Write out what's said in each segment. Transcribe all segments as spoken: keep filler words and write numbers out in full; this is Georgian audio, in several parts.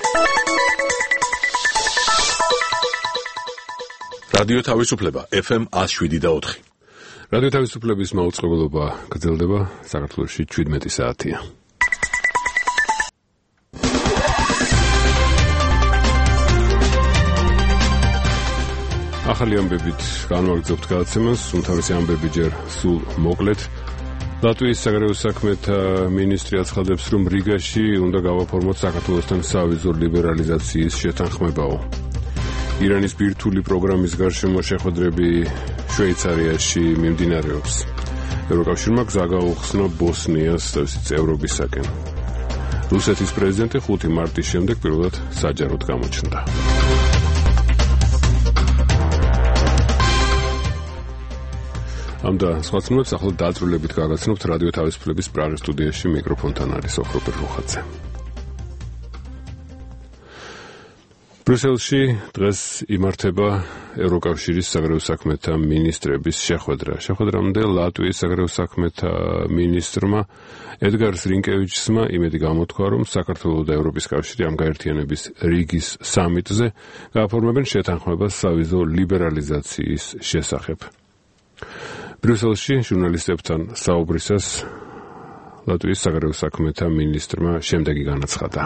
რადიო თავისუფლება ეფ ემ one oh seven და four. რადიო თავისუფლების მაუწყებლობა გრძელდება, საქართველოში seventeen საათია. ახალი ამბებით განვაგრძობთ გადაცემას, უმთავრესი ამბები ჯერ სულ მოკლედ. ლატვიის საგარეო საქმეთა მინისტრი აცხადებს, რომ რიგაში უნდა გავაფორმოთ საქართველოსთან სავიზო ლიბერალიზაციის შეთანხმებაო. ირანის ბირთვული პროგრამის გარშემო შეხვედრები შვეიცარიაში მიმდინარეობს. ევროკავშირმა გზა გაუხსნა ბოსნიას თავისი წევრობისაკენ. რუსეთის პრეზიდენტი ხუთი მარტის შემდეგ პირველად საჯაროდ გამოჩნდა. ამ და სხვა ცნობებს ახლა დაწვრილებით გაგაცნობთ რადიო თავისუფლების პრაღის სტუდიაში. მიკროფონთან არის ოხროპერ რუხაძე. ბრიუსელში დღეს იმართება ევროკავშირის საგარეო საქმეთა მინისტრების შეხვედრა. შეხვედრამდე ლატვიის საგარეო საქმეთა მინისტრმა ედგარ რინკევიჩსმა იმედი გამოთქვა, რომ საქართველო და ევროპის კავშირი ამ გაერთიანების რიგის სამიტზე გააფორმებენ შეთანხმებას სავიზო ლიბერალიზაციის შესახებ. ბრიუსელში ჟურნალისტებთან საუბრისას ლატვიის საგარეო საქმეთა მინისტრმა შემდეგი განაცხადა.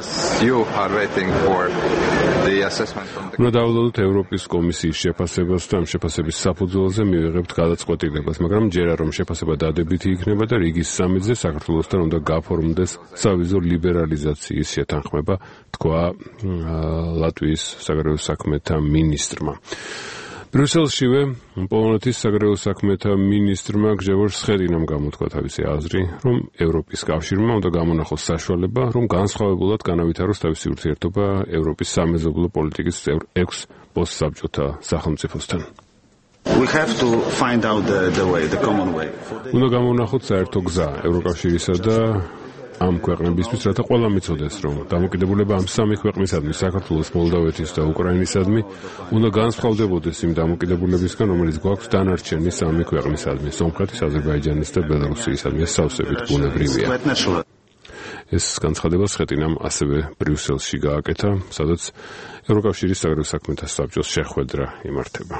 უნდა დავულოდოთ ევროპის კომისიის შეფასებას და ამ შეფასების საფუძველზე მივიღებთ გადაწყვეტილებას, მაგრამ ჯერა რომ შეფასება დადებითი იქნება და რიგის სამიტზე საქართველოსთან უნდა გაფორმდეს სავიზო ლიბერალიზაციის შეთანხმება, თქვა ლატვიის საგარეო საქმეთა მინისტრმა. ბრიუსელშივე პოლონეთის საგარეო საქმეთა მინისტრმა გჟევორ სხედინამ გამოთქვა თავისი აზრი, რომ ევროპის კავშირმა უნდა გამონახოს საშუალება, რომ განსხვავებულად განავითაროს თავისი ურთიერთობა ევროპის სამეზობლო პოლიტიკის წევრ ექვს პოსტსაბჭოთა სახელმწიფოსთან. We have to find out the, the way, the common way. უნდა გამონახოთ საერთო გზა ევროკავშირისა და ამ ქვეყნებისთვის, რათა ყველა მიცოდეს, რომ დამოკიდებულება ამ სამი ქვეყნისადმი, საქართველოს, მოლდოვეთის და უკრაინისადმი, უნდა განსხვავდებოდეს იმ დამოკიდებულებისგან, რომელიც გვაქვს დანარჩენი სამი ქვეყნისადმი, სომხეთის, აზერბაიჯანის და ბელარუსიისადმი. ეს სავსებით ბუნებრივია. ეს განცხადება სხეტინამ ასევე ბრიუსელში გააკეთა, სადაც ევროკავშირის საგარეო საქმეთა საბჭოს შეხვედრა იმართება.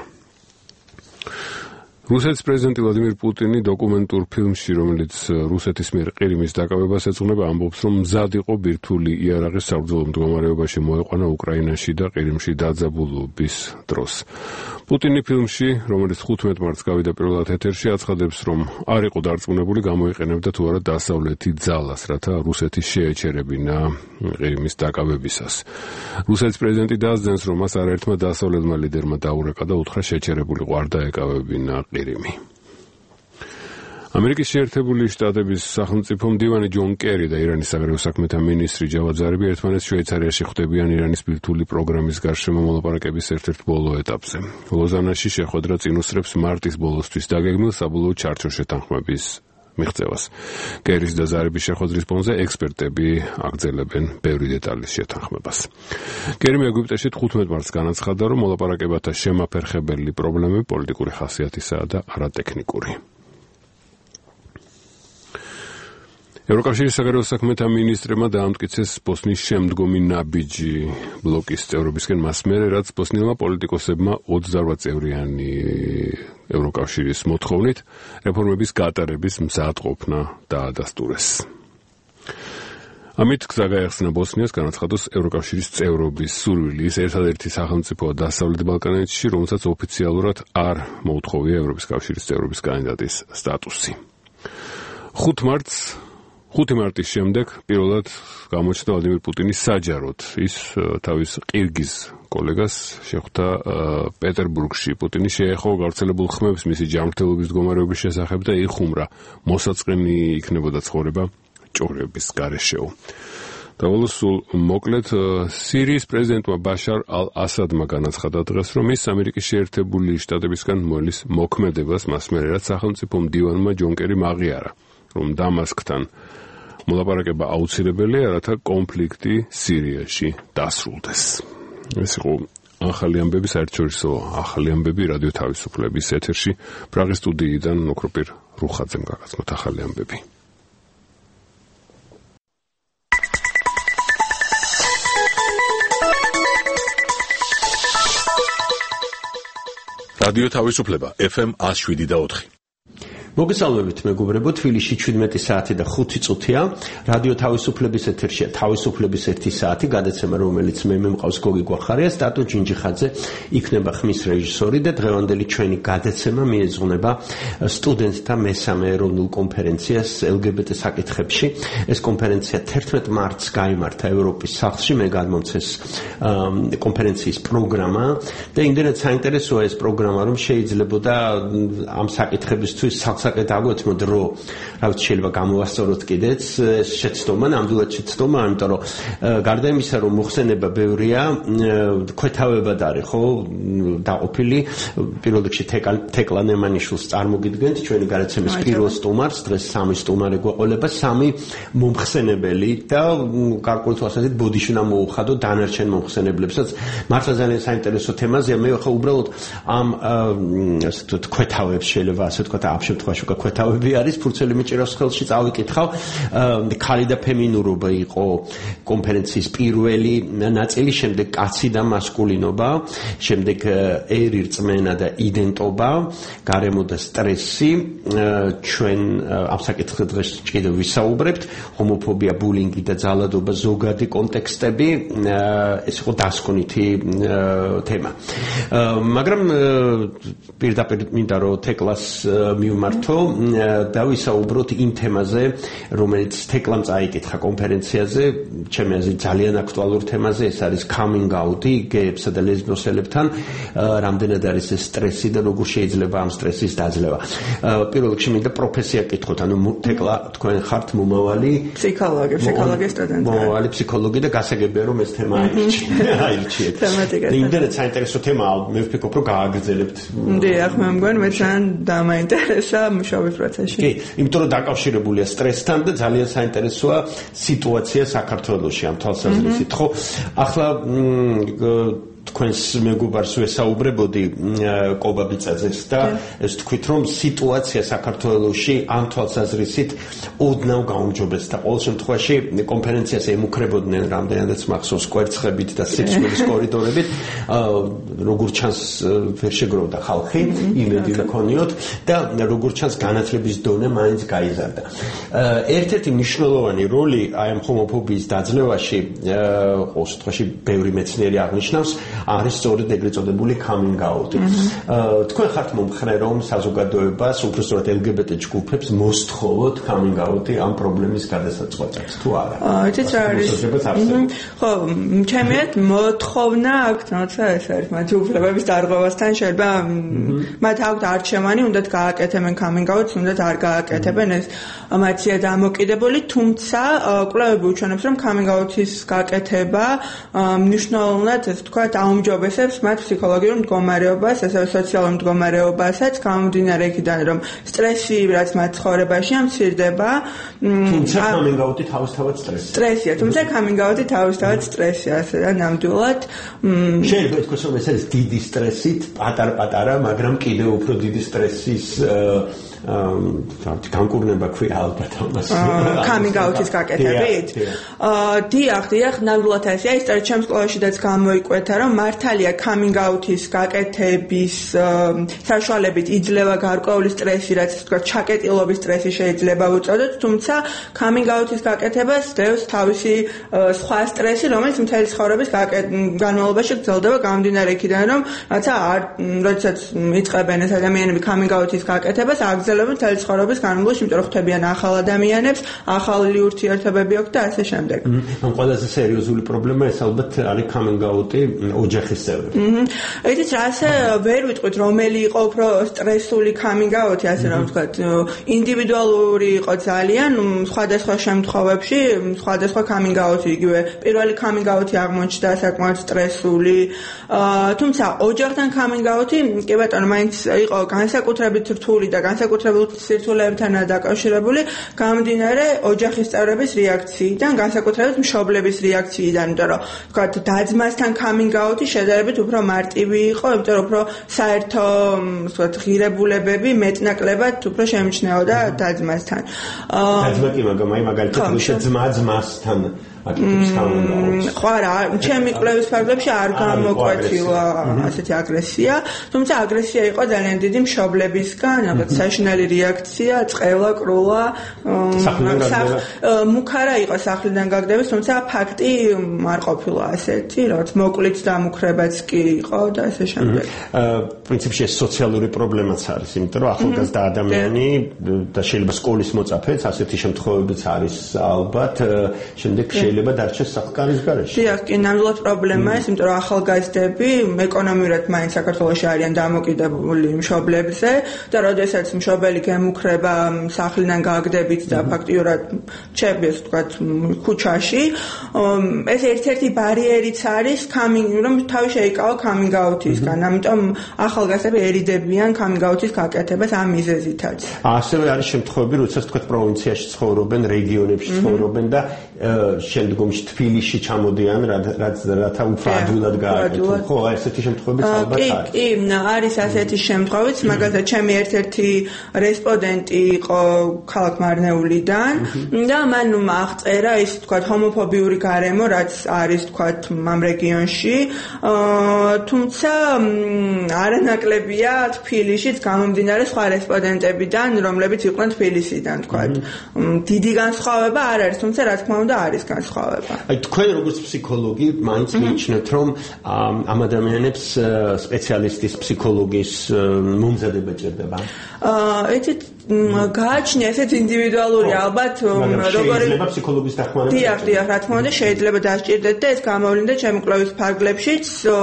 რუსეთის პრეზიდენტი ვლადიმირ პუტინი დოკუმენტურ ფილმში, რომელიც რუსეთის მიერ ყირიმის დაკავებას ეძღვნება, ამბობს, რომ მზად იყო ბირთვული იარაღი საბრძოლო მდგომარეობაში მოეყვანა უკრაინაში და ყირიმში დაძაბულობის დროს. პუტინი ფილმში, რომელიც ხუთმეტ მარტს გავიდა პირველად ეთერში, აცხადებს, რომ არ იყო დარწმუნებული გამოიყენებდა თუ არა დასავლეთი ძალას, რათა რუსეთი შეეჩერებინა ყირიმის დაკავებისას. რუსეთის პრეზიდენტი დაასძენს, რომ მას არაერთმა დასავლეთმა ლიდერმა დაურეკა და უთხრა შეჩერებულიყო არ დაეკავებინა ყირიმი. ამერიკის შეერთებული შტატების სახელმწიფო მდივანი ჯონ კერი და ირანის საგარეო საქმეთა მინისტრი ჯავად ზარიფი ერთმანეთს შვეიცარიაში ხვდებიან ირანის ბირთვული პროგრამის გარშემო მოლაპარაკების ერთ-ერთ ბოლო ეტაპზე. ლოზანაში შეხვედრა წინ უსწრებს მარტის ბოლოსთვის დაგეგმილ საბოლოო ჩარჩო შეთანხმების მიღწევას. კერის და ზარიფის შეხვედრის ფონზე ექსპერტები აგრძელებენ ბევრი დეტალის შეთანხმებას. კერიმ ეგვიპტეში თხუთმეტ მარტს განაცხადა, რომ მოლაპარაკებათა შემაფერხებელი პრობლემები პოლიტიკური ხასიათისაა და არატექნიკური. ევროკავშირის საგარეო საქმეთა მინისტრებმა დაამტკიცეს ბოსნიის შემდგომი ნაბიჯი ბლოკის წევრობისკენ მას მერე, რაც ბოსნიელმა პოლიტიკოსებმა ოცდაოთხ წევრიანი ევროკავშირის მოთხოვნით რეფორმების გატარების მზადყოფნა დაადასტურეს. ამით გზა გაეხსნა ბოსნიას განაცხადოს ევროკავშირის წევრობის სურვილი. ის ერთადერთი სახელმწიფოა დასავლეთ ბალკანეთში, რომელსაც ოფიციალურად არ მოუთხოვია ევროპის კავშირის წევრობის კანდიდატის სტატუსი. ხუთ მარტს ხუთი მარტის შემდეგ პირველად გამოჩნდა ვლადიმირ პუტინი საჯაროდ. ის თავის ყირგიზ კოლეგას შეხვდა პეტერბურგში. პუტინი შეეხო გავრცელებულ ხმებს მისი ჯანმრთელობის მდგომარეობის შესახებ და იხუმრა მოსაწყენი იქნებოდა ცხოვრება ჭორების გარეშეო. დავალოს სულ მოკლედ სირიის პრეზიდენტმა ბაშარ ალ-ასადმა განაცხადა დღეს, რომ ის ამერიკის შეერთებული შტატებისგან მოელის მოქმედებას მას მერე, რაც სახელმწიფო მდივანმა ჯონ კერიმ აღიარა, რომ დამასკთან მოლაპარაკება აუცილებელია, რათა კონფლიქტი სირიაში დასრულდეს. ეს იყო ახალი ამბები, საერთაშორისო ახალი ამბები რადიო თავისუფლების ეთერში. პრაღის სტუდიიდან ოქროპერ რუხაძემ გაგაცნოთ ახალი ამბები. რადიო თავისუფლება F M one oh seven და four. მოგესალმებით მეგობრებო, თბილისში seventeen საათი და five წუთია. რადიო თავისუფლების ეთერშია თავისუფლების ერთი საათი, გადაცემა რომელიც მე მემყავს გოგი გვახარია, სტატუ ჯინჯიხაძე იქნება ხმის რეჟისორი და დღევანდელი ჩვენი გადაცემა მიეძღვნება სტუდენტთა მესამე ეროვნულ კონფერენციას L G B T საკითხებში. ეს კონფერენცია thirteen მარტს გაიმართა ევროპის სახლში, მე გადმომცეს კონფერენციის პროგრამა და იმდენად საინტერესოა ეს პროგრამა, რომ შეიძლებოდა ამ საკითხებისთვის საკეთ აგვეთმოთ რო რა ვიცი შეიძლება გამოვასწოროთ კიდეც ეს შეცდომა ნამდვილად შეცდომა იმიტომ რომ გარდა იმისა რომ მოხსენება ბევრია ქვეთავებად არის ხო დაყოფილი პირველ რიგში თეკლა ნემანიშვილს წარმოგიდგენთ ჩვენი გადაცემის პირველ სტუმარს დღეს სამი სტუმარი გვეყოლება სამი მომხსენებელი და გარკვეულ თვალსაზრისით ბოდიშნა მოუხადო დანარჩენ მომხსენებლებსაც მართლა ძალიან საინტერესო თემაზეა მე ხა უბრალოდ ამ ასე ვთქვათ ქვეთავებს შეიძლება ასე ვთქვათ ამ შემთხვევაში გაქვეთავები არის ფურცელი მიჭირავს ხელში წავიკითხავ ქალი და ფემინურობა იყო კონფერენციის პირველი ნაწილი შემდეგ კაცი და მასკულინობა შემდეგ ერი რწმენა და იდენტობა გარემო და სტრესი ჩვენ ამ საკითხზე დღეს კიდევ ვისაუბრებთ ჰომოფობია ბულინგი და ძალადობა ზოგადი კონტექსტები ეს იყო დასკვნითი თემა მაგრამ პირდაპირ მინდა რომ თეკლას მივმართო და ვისაუბროთ იმ თემაზე, რომელიც თეკლამ წაიკითხა კონფერენციაზე, ჩემი აზრით ძალიან აქტუალურ თემაზე, ეს არის coming out-ი გეებსა და ლესბოსელებთან, რამდენად არის ეს სტრესი და როგორ შეიძლება ამ სტრესის დაძლევა. პირველ რიგში მინდა პროფესია კითხოთ, ანუ თეკლა თქვენ ხართ მომავალი ფსიქოლოგი, ფსიქოლოგიის სტუდენტი. მომავალი ფსიქოლოგი და გასაგებია რომ ეს თემა აირჩიეთ. თემატიკა. იმდენად საინტერესო თემაა, მე ვფიქრობ რომ გააგრძელებთ. დიახ, მე მგონი მე ძალიან დამაინტერესა მუშაობის პროცესში. კი, იმიტომ რომ დაკავშირებულია სტრესთან და ძალიან საინტერესოა სიტუაცია საქართველოში ამ თვალსაზრისით, ხო? ახლა თქვენს მეგობარს ვესაუბრებოდი კობა ბიწაძეს და ეს თქვით რომ სიტუაცია საქართველოში ამ თვალსაზრისით ოდნავ გაუმჯობესდა. ყოველ შემთხვევაში კონფერენციას ემუქრებოდნენ რამდენადაც მახსოვს კვერცხებით და სიცოცხლის კორიდორებით, როგორ ჩანს ვერ შეგროვდა ხალხი, იმედი მქონიოთ და როგორ ჩანს განათლების დონე მაინც გაიზარდა. ერთ-ერთი მნიშვნელოვანი როლი აი ამ ჰომოფობიის დაძლევაში ყოველ შემთხვევაში ბევრი მეცნიერი აღნიშნავს არის სწორედ ეგრეთ წოდებული coming out. თქვენ ხართ მომხრე რომ საზოგადოებას, უბრალოდ L G B T ჯგუფებს მოსთხოვოთ coming out-ი ამ პრობლემის გადასაწყვეტად, თუ არა? იცით რა არის? ხო, ჩემიათ მოთხოვნა აქვს, თუმცა ეს არის მათი უფლებების დარღვევასთან შეიძლება მათ აქვთ არჩევანი, უნდათ გააკეთებენ coming out-ს, უნდათ არ გააკეთებენ, ეს მათია დამოკიდებული, თუმცა კვლევები უჩვენებს რომ coming out-ის გაკეთება მნიშვნელოვნად ეს ვთქვათ აუმჯობესებს მათ ფსიქოლოგიურ მდგომარეობას, ასევე სოციალურ მდგომარეობასაც, გამომდინარე იქიდან, რომ სტრესი, რაც მათ ცხოვრებაში ამცირდება, თუმცა coming out-ი თავისთავად სტრესი. სტრესია, თუმცა coming out-ი თავისთავად სტრესია, ასე და ნამდვილად შეიძლება ითქვას, რომ ეს არის დიდი სტრესით, პატარ-პატარა, მაგრამ კიდევ უფრო დიდი სტრესის განკურნება ქვია ალბათ ამას. coming out-ის გაკეთებით? დიახ, დიახ, ნამდვილად ესეა, ის წერტ ჩემს სკოლაშიდაც გამოიკვეთა, რომ მართალია coming out-ის გაკეთების საშუალებით იძლევა გარკვეული სტრესი, რაც თქვა ჩაკეტილობის სტრესი შეიძლება უწოდოთ, თუმცა coming out-ის გაკეთებას დევს თავისი სხვა სტრესი, რომელიც მთელი ცხოვრების განმავლობაში გრძელდება გამომდინარე იქიდან, რომ რაცა როდესაც იწყებენ ეს ადამიანები coming out-ის გაკეთებას, აგრძელებენ მთელი ცხოვრების განმავლობაში, იმიტომ რომ ხვდებიან ახალ ადამიანებს, ახალი ურთიერთობები აქვს და ასე შემდეგ. ამ ყველაზე სერიოზული პრობლემა ეს ალბათ არის coming out-ი ოჯახის წევრები. იცით რა, ასე ვერ ვიტყვით რომელი იყო უფრო სტრესული coming out-ი, ასე რომ ვთქვათ, ინდივიდუალური იყო ძალიან, სხვადასხვა შემთხვევებში, სხვადასხვა coming out-ი, იგივე პირველი coming out-ი აღმოჩნდა საკმაოდ სტრესული, თუმცა ოჯახთან coming out-ი, კი ბატონო, მაინც იყო განსაკუთრებით რთული და განსაკუთრებულ სირთულეებთანაა დაკავშირებული, გამომდინარე ოჯახის წევრების რეაქციიდან, განსაკუთრებით მშობლების რეაქციიდან, იმიტომ რომ ვთქვათ, დაძმასთან coming out-ი შედარებით უფრო მარტივი იყო, იმიტომ რომ უფრო საერთო, ვთქვათ, ღირებულებები მეტნაკლებად უფრო შემჩნეოდა დაძმასთან. დაძმა კი, მაგრამ აი მაგალითად რუსეთ ძმა ძმასთან აკეთებს გამონდაობს. ხო არა, ჩემი კვლევის ფარგლებში არ გამოკვეთილა ასეთი აგრესია, თუმცა აგრესია იყო ძალიან დიდი მშობლებისგან, ალბათ საშინელი რეაქცია, წყელა, კრულა, მუქარა იყო სახლიდან გაგდების, თუმცა ფაქტი არ ყოფილა ასეთი, რაც მოკლით დამუქრებაც კი იყო და ასე შემდეგ. პრინციპში ეს სოციალური პრობლემაც არის, იმიტომ რომ ახალგაზრდა ადამიანი და შეიძლება სკოლის მოწაფეც ასეთი შემთხვევებიც არის ალბათ, შემდეგ შეიძლება დარჩეს სახლკარის გარეშე. დიახ, კი, ნამდვილად პრობლემაა ეს, იმიტომ რომ ახალგაზრდები ეკონომიურად მაინც საქართველოში არიან დამოკიდებული მშობლებზე და როდესაც მშობელი გემუქრება სახლიდან გაგდებით და ფაქტიურად ჩები, ასე ვთქვათ, ქუჩაში, ეს ერთ-ერთი ბარიერიც არის coming, რომ თავი შეიკავო coming out-ისგან, ამიტომ ახალგაზრდები ერიდებიან coming out-ის გაკეთებას ამ მიზეზითაც. ასევე არის შემთხვევები, როდესაც თქვათ პროვინციაში ცხოვრობენ, რეგიონებში ცხოვრობენ და შემდგომში თბილისში ჩამოდიან, რაც რათა უფრო ადვილად გააკეთონ. ხო, ესეთი შემთხვევებიც ალბათ არის. კი, კი, არის ასეთი შემთხვევებიც, მაგალითად, ჩემი ერთ-ერთი რესპონდენტი იყო ქალაქ მარნეულიდან და მან აღწერა ის, თქვათ, ჰომოფობიური გარემო, რაც არის, თქვათ, ამ რეგიონში. თუმცა არანაკლებია თბილისშიც გამომდინარე სხვა რესპონდენტებიდან, რომლებიც იყვნენ თბილისიდან, თქვათ. დიდი განსხვავება არ არის, თუმცა რა თქმა უნდა არის განსხვავება. აი თქვენ როგორც ფსიქოლოგი მაინც მიიჩნევთ, რომ ამ ადამიანებს სპეციალისტის ფსიქოლოგის მომზადება ჭირდება? აა, ეთით გააჩნია ესეც ინდივიდუალური ალბათ, როგორი შეიძლება ფსიქოლოგის დახმარება. დიახ, დიახ, რა თქმა უნდა შეიძლება დასჭირდეთ და ეს გამოვლინდა ჩემი კვლევის ფარგლებშიც.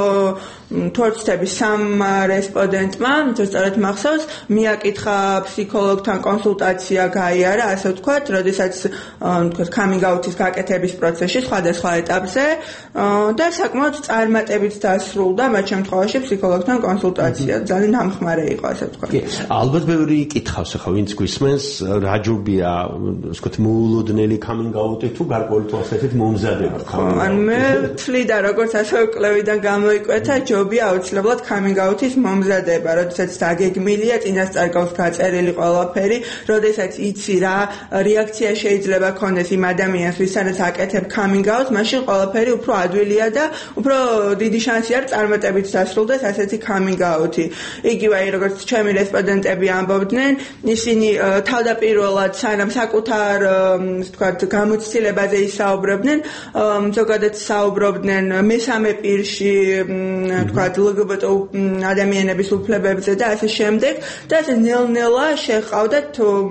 თორცდების სამ რესპონდენტმა, სწორედ მახსოვს, მიაკითხა ფსიქოლოგთან კონსულტაცია გაიარა, ასე ვთქვათ, როდესაც ვთქვათ coming out-ის გაკეთების პროცესში სხვადასხვა ეტაპზე და საკმაოდ წარმატებით დასრულდა მათ შემთხვევაში ფსიქოლოგთან კონსულტაცია. ძალიან დამხმარე იყო, ასე ვთქვათ. კი, ალბათ ბევრი იკითხავს ახლა ვინც გვისმენს, რა ჯობია, ასე ვთქვათ, მოულოდნელი coming out-ი თუ გარკვეული თვალსაზრისით მომზადება. ან მე თვლიდა როგორც ასე კვლევიდან გამოიკვეთა, ჯობია აუცილებლად coming out-ის მომზადება, როდესაც დაგეგმილია, წინასწარ გავს გაწერილი ყველაფერი, როდესაც იცი რა რეაქცია შეიძლება ქონდეს იმ ადამიანს, ვისაც აკეთებ coming out, მაშინ ყველაფერი უფრო ადვილია და უფრო დიდი შანსი არის წარმატებით დასრულდეს ასეთი coming out-ი. იგივე აი როგორც ჩემი რესპონდენტები ამბობდნენ, ისინი თავდაპირველად სანამ საკუთარ, ასე ვთქვათ, გამოცდილებაზე ისაუბრებდნენ, ზოგადად საუბრობდნენ მესამე პირში, ვთქვათ, ლგბტ ადამიანების უფლებებზე და ასე შემდეგ და ასე ნელ-ნელა შეჰყავდათ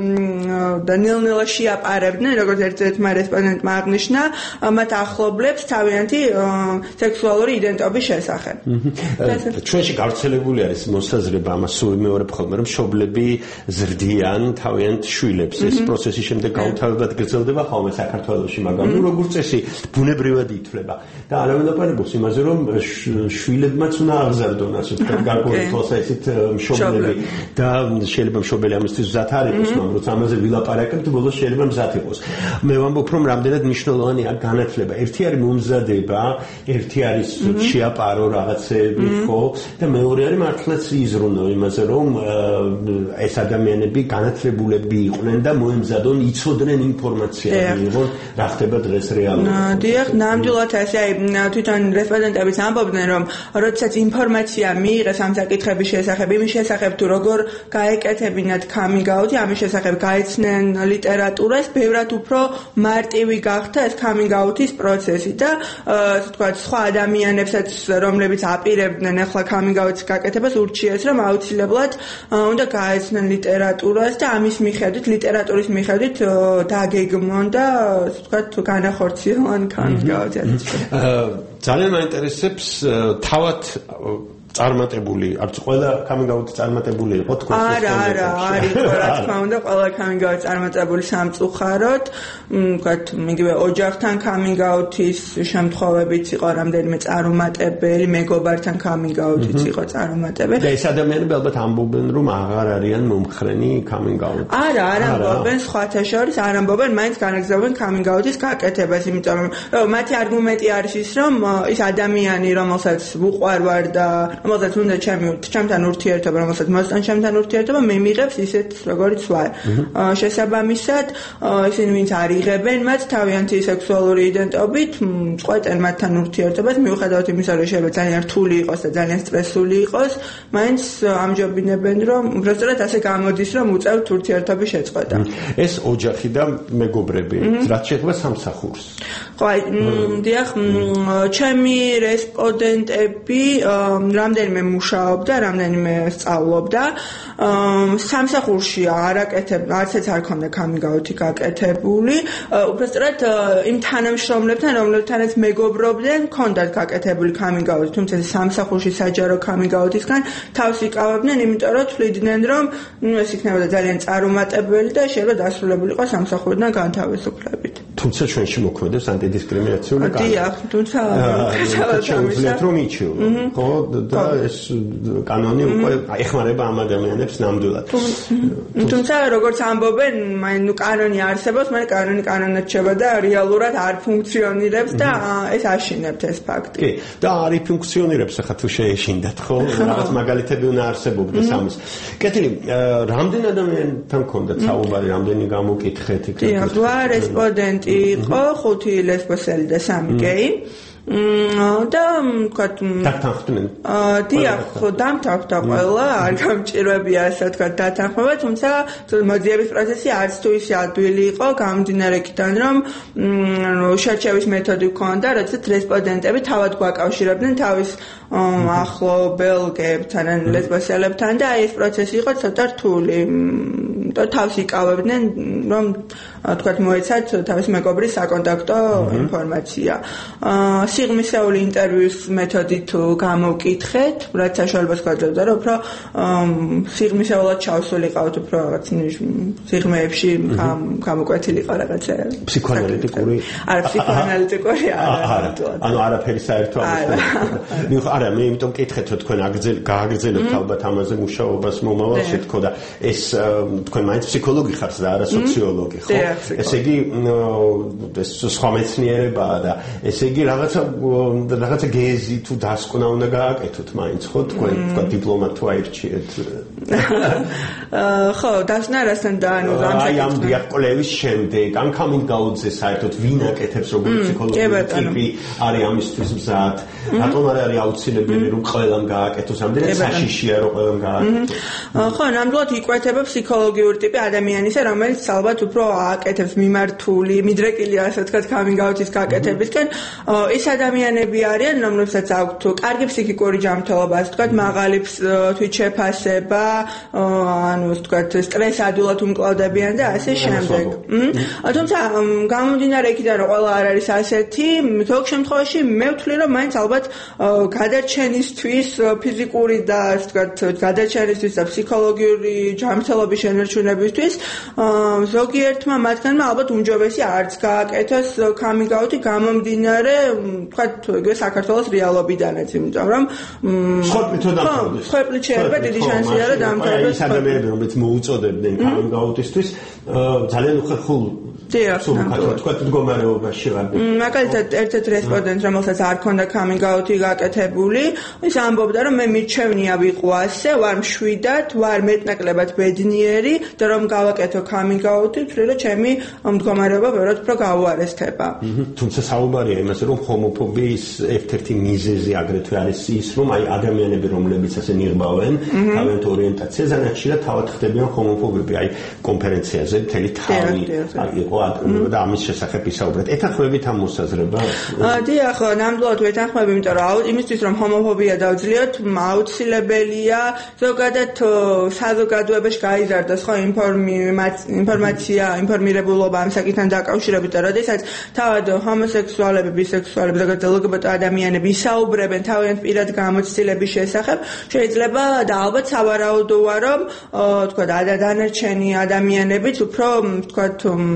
და ნელ-ნელა შეაპარებდნენ, როგორც ერთ-ერთმა რესპონდენტმა აღნიშნა, მათ ახლობლებს თავიანთი სექსუალური იდენტობის შესახებ. ჩვენში გავრცელებული არის მოსაზრება, ამას ვიმეორებ ხოლმე, რომ მშობლები ზრდიან თავიანთ შვილებს. ეს პროცესი შემდეგ გაუთავებად გრძელდება ხოლმე საქართველოში, მაგრამ ნუ როგორც წესი ბუნებრივად ითვლება. და არავინ ლაპარაკობს იმაზე, რომ შვილებმაც უნდა აღზარდონ, ასე ვთქვათ, გარკვეული თვალსაზრისით მშობლები და შეიძლება მშობელი ამისთვის მზად არ იყოს, მაგრამ როცა ამაზე ვილაპარაკებთ, ბოლოს შეიძლება მზად იყოს. მე ვამბობ, რომ რამდენად მნიშვნელოვანია განათლება. ერთი არის მომზადება, ერთი არის შეაპარო რაღაცეები, ხო? და მეორე არის მართლაც იზრუნო იმაზე, რომ ეს ადამიანები განათლებულები იყვნენ და მოემზადონ, იცოდნენ ინფორმაცია, მიიღონ რა ხდება დღეს რეალურად. დიახ, ნამდვილად ასე, აი თვითონ რესპონდენტებიც ამბობდნენ, რომ როდესაც ინფორმაცია მიიღეს ამ საკითხების შესახებ, იმის შესახებ თუ როგორ გაეკეთებინათ coming out-ი, ამის შესახებ გაეცნენ ლიტერატურას, ბევრად უფრო მარტივი გახდა ეს coming out-ის პროცესი და ასე ვთქვათ, სხვა ადამიანებსაც, რომლებიც აპირებდნენ ახლა coming out-ის გაკეთებას, ურჩიეს, რომ აუცილებლად უნდა გაეცნენ ლიტერატურას და ამის მიხედვით, ლიტერატურის მიხედვით დაგეგმონ და ასე ვთქვათ, განახორციელონ coming out-ი. ძალიან მაინტერესებს თავად წარმატებული, არც ყველა coming out წარმატებული იყო თქვენ ეს არა, არა, არის, რა თქმა უნდა, ყველა coming out წარმატებული სამწუხაროდ, ვთქვათ, იგივე ოჯახთან coming out-ის შემთხვევებიც იყო რამდენიმე წარუმატებელი, მეგობართან coming out-იც იყო წარუმატებელი. და ეს ადამიანები ალბათ ამბობენ, რომ აღარ არიან მომხრენი coming out. არა, არ ამბობენ, სხვათა შორის არ ამბობენ, მაინც განაგრძობენ coming out-ის გაკეთებას, იმიტომ რომ მათი არგუმენტი არის ის, რომ ის ადამიანი, რომელსაც უყვარვარ და რომელსაც უნდა ჩემი ჩემთან ურთიერთობა, რომელსაც მოსწონ ჩემთან ურთიერთობა, მე მიღებს ისეთ როგორიც ვარ. შესაბამისად, ისინი ვინც არ იღებენ მათ თავიანთი სექსუალური იდენტობით, წყვეტენ მათთან ურთიერთობას, მიუხედავად იმისა, რომ შეიძლება ძალიან რთული იყოს და ძალიან სტრესული იყოს, მაინც ამჯობინებენ, რომ უბრალოდ ასე გამოდის, რომ უწევთ ურთიერთობის შეწყვეტა. ეს ოჯახი და მეგობრები, რაც შეეხება სამსახურს. ხო, აი, დიახ, ჩემი რესპონდენტები რამდენიმე მუშაობდა, რამდენიმე სწავლობდა. სამსახურში არ აკეთებ, არცეც არ ქონდა coming-out-ი გაკეთებული. უბრალოდ იმ თანამშრომლებთან, რომლებთანაც მეგობრობდნენ, ქონდათ გაკეთებული coming-out-ი, თუმცა სამსახურში საჯარო coming-out-ისგან თავს იკავებდნენ, იმიტომ რომ თვლიდნენ, რომ ეს იქნებოდა ძალიან წარუმატებელი და შეიძლება დასრულებული იყოს სამსახურიდან განთავისუფლებით. თუმცა ჩვენში მოქმედებს ანტიდისკრიმინაციული კანონი. დიახ, თუმცა შეუძლიათ რომ იჩიო, ხო, და ეს კანონი უკვე ეხმარება ამ ადამიანებს ნამდვილად. თუმცა როგორც ამბობენ, მაინ ნუ კანონი არსებობს, მაგრამ კანონი კანონად შევა და რეალურად არ ფუნქციონირებს და ეს აშინებთ ეს ფაქტი. კი, და არ ფუნქციონირებს ახლა თუ შეეშინდათ, ხო, რაღაც მაგალითები უნდა არსებობდეს ამის. კეთილი, რამდენ ადამიანთან გქონდათ საუბარი, რამდენი გამოკითხეთ იქ? დიახ, რვა რესპონდენტი იყო, ხუთი ლესბოსელი და სამი გეი. და ვთქვათ დათანხმდნენ. დიახ, დამთავრდა ყველა, არ გამჭირვებია ასე ვთქვათ დათანხმება, თუმცა მოძიების პროცესი არც თუ ისე ადვილი იყო, გამომდინარე იქიდან, რომ შერჩევის მეთოდი ჰქონდა, როდესაც რესპონდენტები თავად გვაკავშირებდნენ თავის ახლობელ გეებთან, ან ლესბოსელებთან და ეს პროცესი იყო ცოტა რთული. და თავს იკავებდნენ, რომ ვთქვათ მოეცათ თავის მეგობრის საკონტაქტო ინფორმაცია. სიღრმისეული ინტერვიუს მეთოდით გამოვკითხეთ, რაც საშუალებას გვაძლევდა, რომ უფრო სიღრმისეულად ჩავსულიყავთ, უფრო რაღაც სიღრმეებში გამოკვეთილიყო რაღაცა. ფსიქოანალიტიკური? არა, ფსიქოანალიტიკური არა. ანუ არაფერი საერთო ამის. არა, მე იმიტომ მკითხეთ, რომ თქვენ გააგრძელებთ ალბათ ამაზე მუშაობას მომავალში, თქო და ეს თქვენ მაინც ფსიქოლოგი ხართ და არა სოციოლოგი, ხო? ესე იგი ეს სხვა მეცნიერებაა და ესე იგი რაღაცა რაღაცა გეზი თუ დასკვნა უნდა გააკეთოთ მაინც, ხო? თქვენ თქვა დიპლომატ თუ აირჩიეთ. ხო, დასკვნა რასთან და ანუ აი ამ დიაგნოზის შემდეგ, ან coming-out-ზე საერთოდ ვინ აკეთებს როგორი ფსიქოლოგიური ტიპი არის ამისთვის მზად? რატომ არ არის აუცილებელი რომ ყველამ გააკეთოს, ამდენად საშიშია რომ ყველამ გააკეთოს? ხო, ნამდვილად იკვეთება ფსიქოლოგიური ტიპი ადამიანისა, რომელიც ალბათ უფრო აკეთებს მიმართული, მიდრეკილი ასე ვთქვათ coming-out-ის გაკეთებისკენ. ეს ადამიანები არიან, რომლებსაც აქვთ კარგი ფსიქიკური ჯანმრთელობა, ასე ვთქვათ, მაღალი თვითშეფასება, ანუ ვთქვათ, სტრესადულად უმკლავდებიან და ასე შემდეგ. თუმცა გამომდინარე იქიდან, რომ ყველა არ არის ასეთი, ზოგ შემთხვევაში მე ვთვლი, რომ მაინც ალბათ გადარჩენისთვის, ფიზიკური და ასე ვთქვათ, გადარჩენისთვის და ფსიქოლოგიური ჯანმრთელობის შენარჩუნებისთვის ზოგიერთმა მათგანმა ალბათ უმჯობესი არც გააკეთოს coming-out-ი გამომდინარე, ვთქვათ, ეგრე საქართველოს რეალობიდანაც, იმიტომ რომ ხოთლით შეიძლება დიდი შანსია რომ დამთავრდეს. ეს ადამიანები, რომლებიც მოუწოდებდნენ coming-out-ისთვის, ძალიან უხერხულ თქვათ მდგომარეობაში ვარ. მაგალითად, ერთ-ერთ რესპონდენტს, რომელსაც არ ქონდა coming-out-ი გაკეთებული, ის ამბობდა, რომ მე მიჩვენია ვიყო ასე, ვარ მშვიდად, ვარ მეტნაკლებად ბედნიერი და რომ გავაკეთო coming-out-ი, ვთვლი, რომ ჩემი მდგომარეობა ბევრად უფრო გაუარესდება. თუმცა საუბარია იმაზე, რომ ჰომოფობიის ერთ-ერთი მიზეზი აგრეთვე არის ის, რომ აი ადამიანები, რომლებიც ასე ნიღბავენ თავიანთ ორიენტაციაზე, ძალიან ხშირად თავად ხდებიან ჰომოფობები, აი კონფერენციაზე მთელი თავი იყო და ამის შესახებ ისაუბრეთ. ეთანხმებით ამ მოსაზრებას? დიახ, ნამდვილად ვეთანხმები, იმიტომ რომ იმისთვის რომ ჰომოფობია დავძლიოთ, აუცილებელია ზოგადად საზოგადოებაში გაიზარდოს ხო ინფორმაცია, ინფორმირებულობა ამ საკითხთან დაკავშირებით და როდესაც თავად ჰომოსექსუალები, ბისექსუალები, ზოგადად ლგბტ ადამიანები ისაუბრებენ თავიანთ პირად გამოცდილების შესახებ, შეიძლება და ალბათ სავარაუდოა, რომ თქვა დანარჩენი ადამიანებიც უფრო თქვა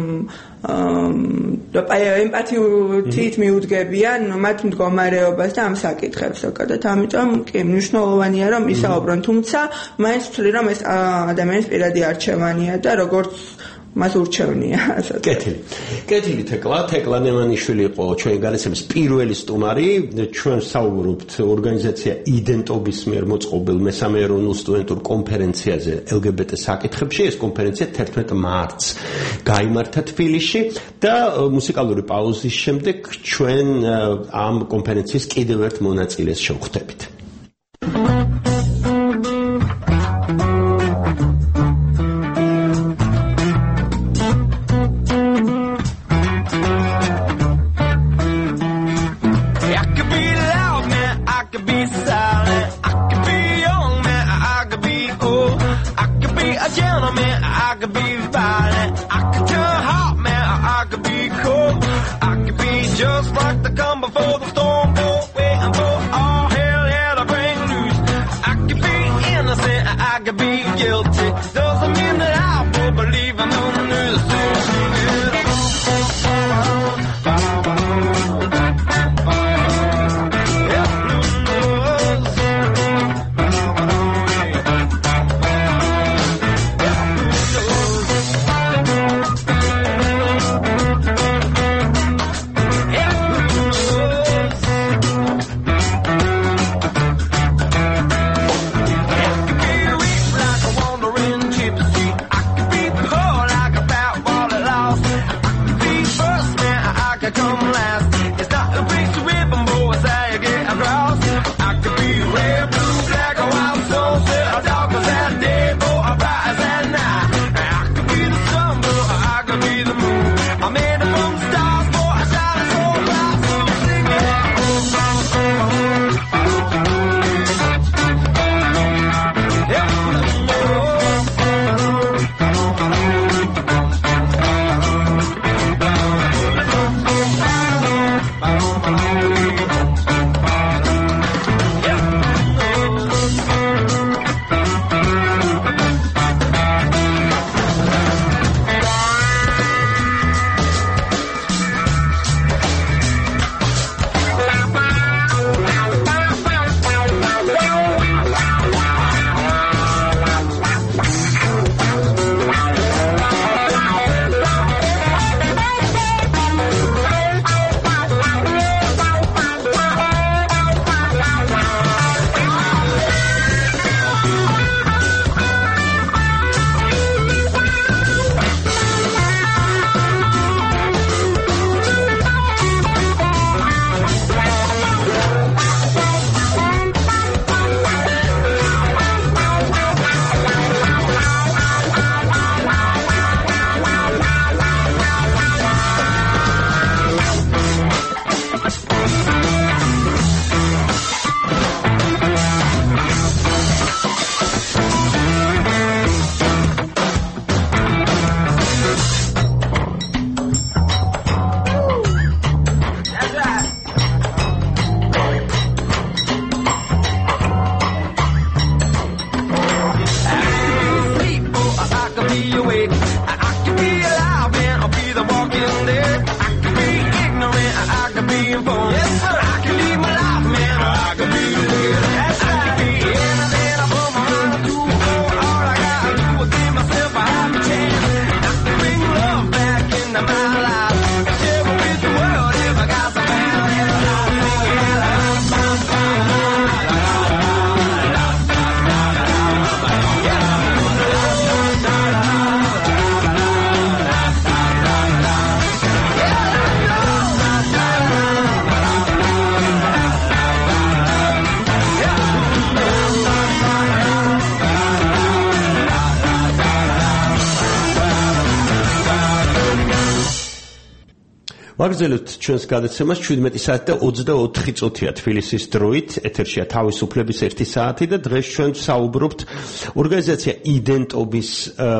ემპათიით მიუდგებიან მათ მდგომარეობას და ამ საკითხებს ზოგადად. ამიტომ კი მნიშვნელოვანია რომ ისაუბრონ, თუმცა მაინც ვთვლი რომ ეს ადამიანის პირადი არჩევანია და როგორც მას ურჩევნია ასეთ. კეთილი. კეთილი თეკლა, თეკლა ნემანიშვილი იყო ჩვენი განაცემის პირველი სტუმარი. ჩვენ საუბრობთ ორგანიზაცია იდენტობის მიერ მოწყობილ მესამე ეროვნულ სტუდენტურ კონფერენციაზე ელ გი ბი ტე საკითხებში. ეს კონფერენცია თერთმეტ მარტს გაიმართა თბილისში და მუსიკალური პაუზის შემდეგ ჩვენ ამ კონფერენციის კიდევ ერთ მონაწილეს შევხვდებით. Just like the come before the storm, boy, waiting for all hell, yeah, to bring loose. I could be innocent, I could be guilty. Doesn't mean that I will believe in the news. ვაგრძელებთ ჩვენს გადაცემას შვიდმეტი საათი და ოცდაოთხი წუთია თბილისის დროით. ეთერშია თავისუფლების ერთი საათი და დღეს ჩვენ საუბრობთ ორგანიზაცია იდენტობის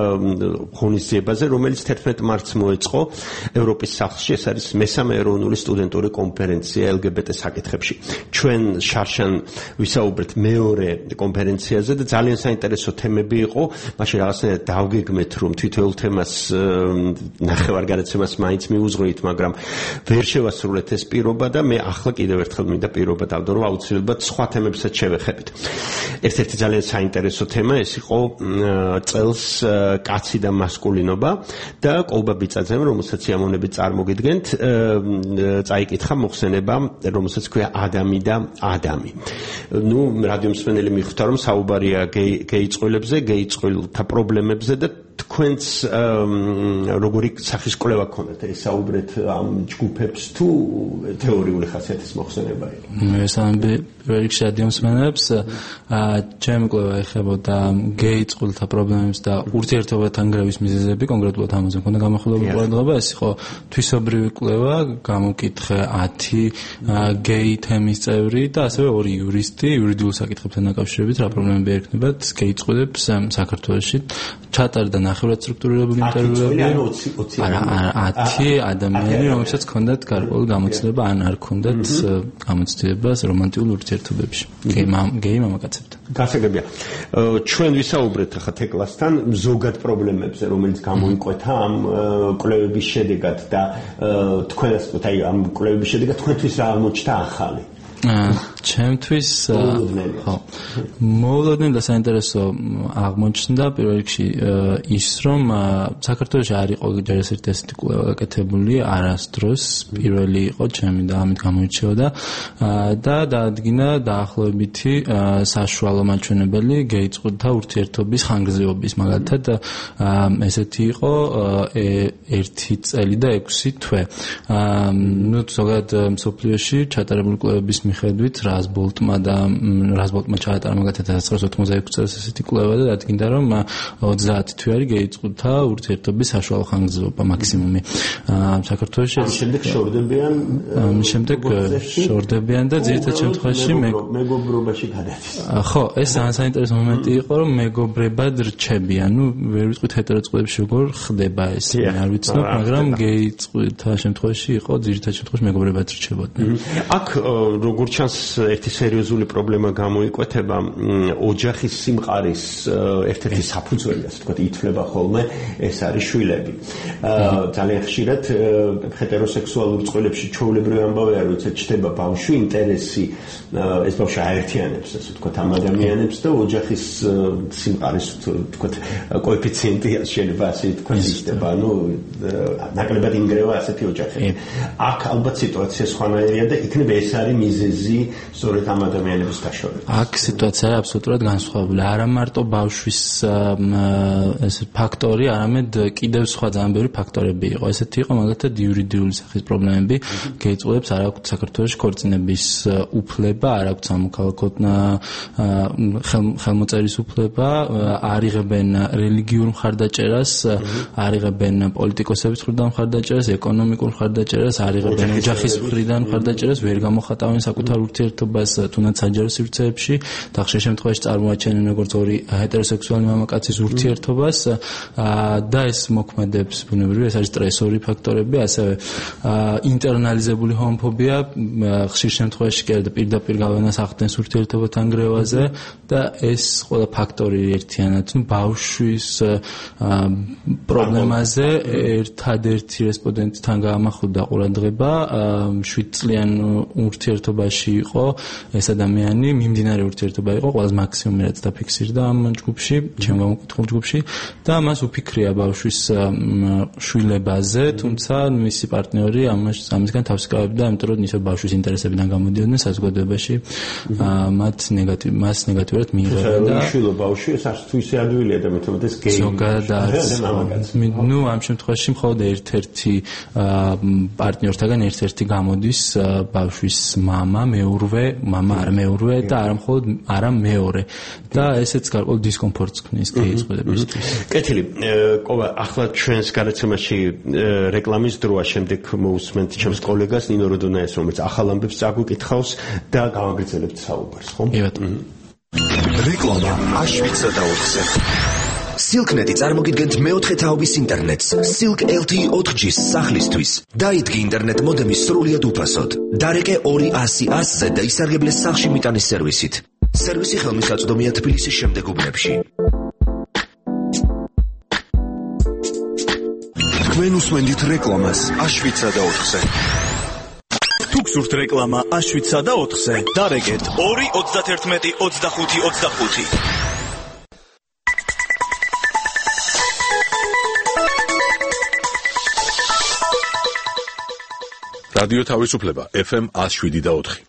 ღონისძიებაზე, რომელიც თერთმეტ მარტს მოეწყო ევროპის სახლში. ეს არის მესამე ეროვნული სტუდენტური კონფერენცია ელ გი ბი ტე საკითხებში. ჩვენ შარშან ვისაუბრეთ მეორე კონფერენციაზე და ძალიან საინტერესო თემები იყო. მაშინ რაღაცნაირად დავგეგმეთ, რომ თითოეულ თემას ნახევარ გადაცემას მაინც მიუძღვით, მაგრამ ვერ შევასრულეთ ეს პირობა და მე ახლა კიდევ ერთხელ მინდა პირობა დავდო, რომ აუცილებლად სხვა თემებსაც შევეხებით. ერთ-ერთი ძალიან საინტერესო თემა ეს იყო წელს კაცი და მასკულინობა და კოლბა ბიწაძემ, რომელსაც სიამოვნებით წარმოგიდგენთ, წაიკითხა მოხსენება, რომელსაც ქვია ადამი და ადამი. ნუ რადიო მსმენელი მიხვდა, რომ საუბარია გეი წყვილებზე, გეი წყვილთა პრობლემებზე და თქვენც როგორი სახის კვლევა გქონდათ ესაუბრეთ ამ ჯგუფებს თუ თეორიული ხასიათის მოხსენება იყო? მე სამბი პირველ რიგში რადიო მსმენელებს ჩემი კვლევა ეხებოდა გეი წყვილთა პრობლემებს და ურთიერთობათან გრევის მიზეზები, კონკრეტულად ამაზე მქონდა გამახვილებული ყურადღება. ეს იყო თვისობრივი კვლევა, გამოკითხე ათი გეი თემის წევრი და ასევე ორი იურისტი იურიდიულ საკითხებთან დაკავშირებით რა პრობლემები ექნებათ გეი წყვილებს საქართველოში. ჩატარდა ნახევრად სტრუქტურირებული ინტერვიუები. არა, ათი ადამიანი, რომელსაც ჰქონდათ გარკვეული გამოცდილება, ან არ ჰქონდათ გამოცდილება რომანტიკულ ურთიერთობებში. გეი მამაკაცებთან. გასაგებია. ჩვენ ვისაუბრეთ ახლა თეკლასთან ზოგად პრობლემებზე, რომელიც გამოიკვეთა ამ კვლევების შედეგად და თქვენ ასე ვთქვათ, აი ამ კვლევების შედეგად თქვენთვის რა აღმოჩნდა ახალი? ჩემთვის ხო მოულოდნელი და საინტერესო აღმოჩნდა პირველ რიგში ის რომ საქართველოში არ იყო ჯერესერტი ასეთი კვლევა გაკეთებული არასდროს პირველი იყო ჩემი და ამით გამოირჩეოდა და დაადგინა დაახლოებითი საშუალო მაჩვენებელი გეი წყვილთა ურთიერთობის ხანგრძლივობის მაგალითად ესეთი იყო ერთი წელი და ექვსი თვე ნუ ზოგადად მსოფლიოში ჩატარებული კვლევების მიხედვით რაზბოლტმა და რაზბოლტმა ჩაატარა მაგალითად 천구백구십육 წელს ესეთი კვლევა და დადგინდა რომ ოცდაათი თვე არის გეი წყვილთა ურთიერთობის საშუალო ხანგრძლივობა მაქსიმუმი. საქართველოში ამ შემდეგ შორდებიან ამ შემდეგ შორდებიან და ძირითად შემთხვევაში მეგობრობაში გადადის. ხო, ეს ძალიან საინტერესო მომენტი იყო რომ მეგობრებად რჩებიან. ნუ ვერ ვიტყვით ჰეტეროწყვილებში როგორ ხდება ეს, არ ვიცნობ, მაგრამ გეი წყვილთა შემთხვევაში იყო ძირითად შემთხვევაში მეგობრებად რჩებოდნენ. აქ როგორ ჩანს ერთი სერიოზული პრობლემა გამოიკვეთება ოჯახის სიმყარის ერთ-ერთი საფუძველი, ასე ვთქვათ, ითვლება ხოლმე ეს არის შვილები. ძალიან ხშირად ჰეტეროსექსუალურ წყვილებში ჩვეულებრივი ამბავია, რომ ცოტა ჩდება ბავშვი, ინტერესი ეს ბავშვი აერთიანებს, ასე ვთქვათ, ამ ადამიანებს და ოჯახის სიმყარის ვთქვათ კოეფიციენტი შეიძლება ასე ვთქვათ იხდება, ანუ ნაკლებად ინგრევა ასეთი ოჯახები. აქ ალბათ სიტუაცია სხვანაირია და იქნება ეს არის მიზეზი სწორედ ამ ადამიანების დაშორება. აქ სიტუაცია აბსოლუტურად განსხვავებული. არა მარტო ბავშვის ეს ფაქტორი, არამედ კიდევ სხვა ძალიან ბევრი ფაქტორები იყო. ესეთი იყო მაგალითად იურიდიული სახის პრობლემები. გეი წყვილებს არ აქვთ საქართველოში ქორწინების უფლება, არ აქვთ სამოქალაქო ხელმოწერის უფლება, არ იღებენ რელიგიურ მხარდაჭერას, არ იღებენ პოლიტიკოსების მხრიდან მხარდაჭერას, ეკონომიკურ მხარდაჭერას, არ იღებენ ოჯახის მხრიდან მხარდაჭერას, ვერ გამოხატავენ საკუთარ ურთიერთობას თუნდაც საჯარო სივრცეებში და ხშირ შემთხვევაში წარმოაჩენენ როგორც ორი ჰეტეროსექსუალური მამაკაცის ურთიერთობას და ეს მოქმედებს ბუნებრივია, ეს არის სტრესორი ფაქტორები, ასევე ინტერნალიზებული ჰომოფობია, ხშირ შემთხვევაში კი არა პირდაპირ გავლენას ახდენს ურთიერთობათან გრევაზე და ეს ყველა ფაქტორი ერთიანად ბავშვის პრობლემაზე ერთადერთი რესპონდენტთან გაამახვილა ყურადღება შვიდ წლიან ურთიერთობაში იყო ეს ადამიანი, მიმდინარე ურთიერთობა იყო, ყველაზე მაქსიმუმი რაც დაფიქსირდა ამ ჯგუფში, ჩემ გამოკითხულ ჯგუფში და მას უფიქრია ბავშვის შვილებაზე, თუმცა მისი პარტნიორი ამისგან თავს იკავებდა, იმიტომ რომ ისე ბავშვის ინტერესებიდან გამოდიოდნენ საზოგადოებაში, მათ ნეგატივ მას ნეგატიურად მიიღებდა და შვილო ბავშვი ეს არც თუ ისე ადვილია და მეთომად ეს გეი ზოგადად ნუ ამ შემთხვევაში მხოლოდ ერთ-ერთი პარტნიორთაგან ერთ-ერთი გამოდის ბავშვის მამა, მეურვე, მამა არ მეურვე და არა მხოლოდ არა მეორე და ესეც გარკვეულ დისკომფორტს ქმნის გეი წყვილებისთვის. კეთილი, ყოლა ახლა ჩვენს გადაცემაში რეკლამის დროა, შემდეგ მოусმენთ ჩემს კოლეგას ნინო როდონაიას, რომელიც ახალ ამბებს წაგვიკითხავს და გავაგრძელებთ საუბარს, ხო? კი ბატონო. რეკლამა აშვიცა და ოთხზე. Silk.net წარმოგიდგენთ მეოთხე თაობის ინტერნეტს Silk ელ ტი ი ოთხ ჯის სახლისთვის. დაიდგე ინტერნეტ მოდემის სრულიად უფასოდ. დარეკე ორი ათასი ათზე და ისარგებლე სახლში მიტანის სერვისით. სერვისი ხელმისაწვდომია თბილისის შემდეგ უბნებში. თქვენ უსმენთ რეკლამას აშვიცა და ოთხზე. თუ გსურთ რეკლამა აშვიცა და ოთხზე, დარეგეთ ორი ოცდაათი ოცდახუთი ოცდახუთი. რადიო თავისუფლება ეფ ემ one oh seven და ოთხი.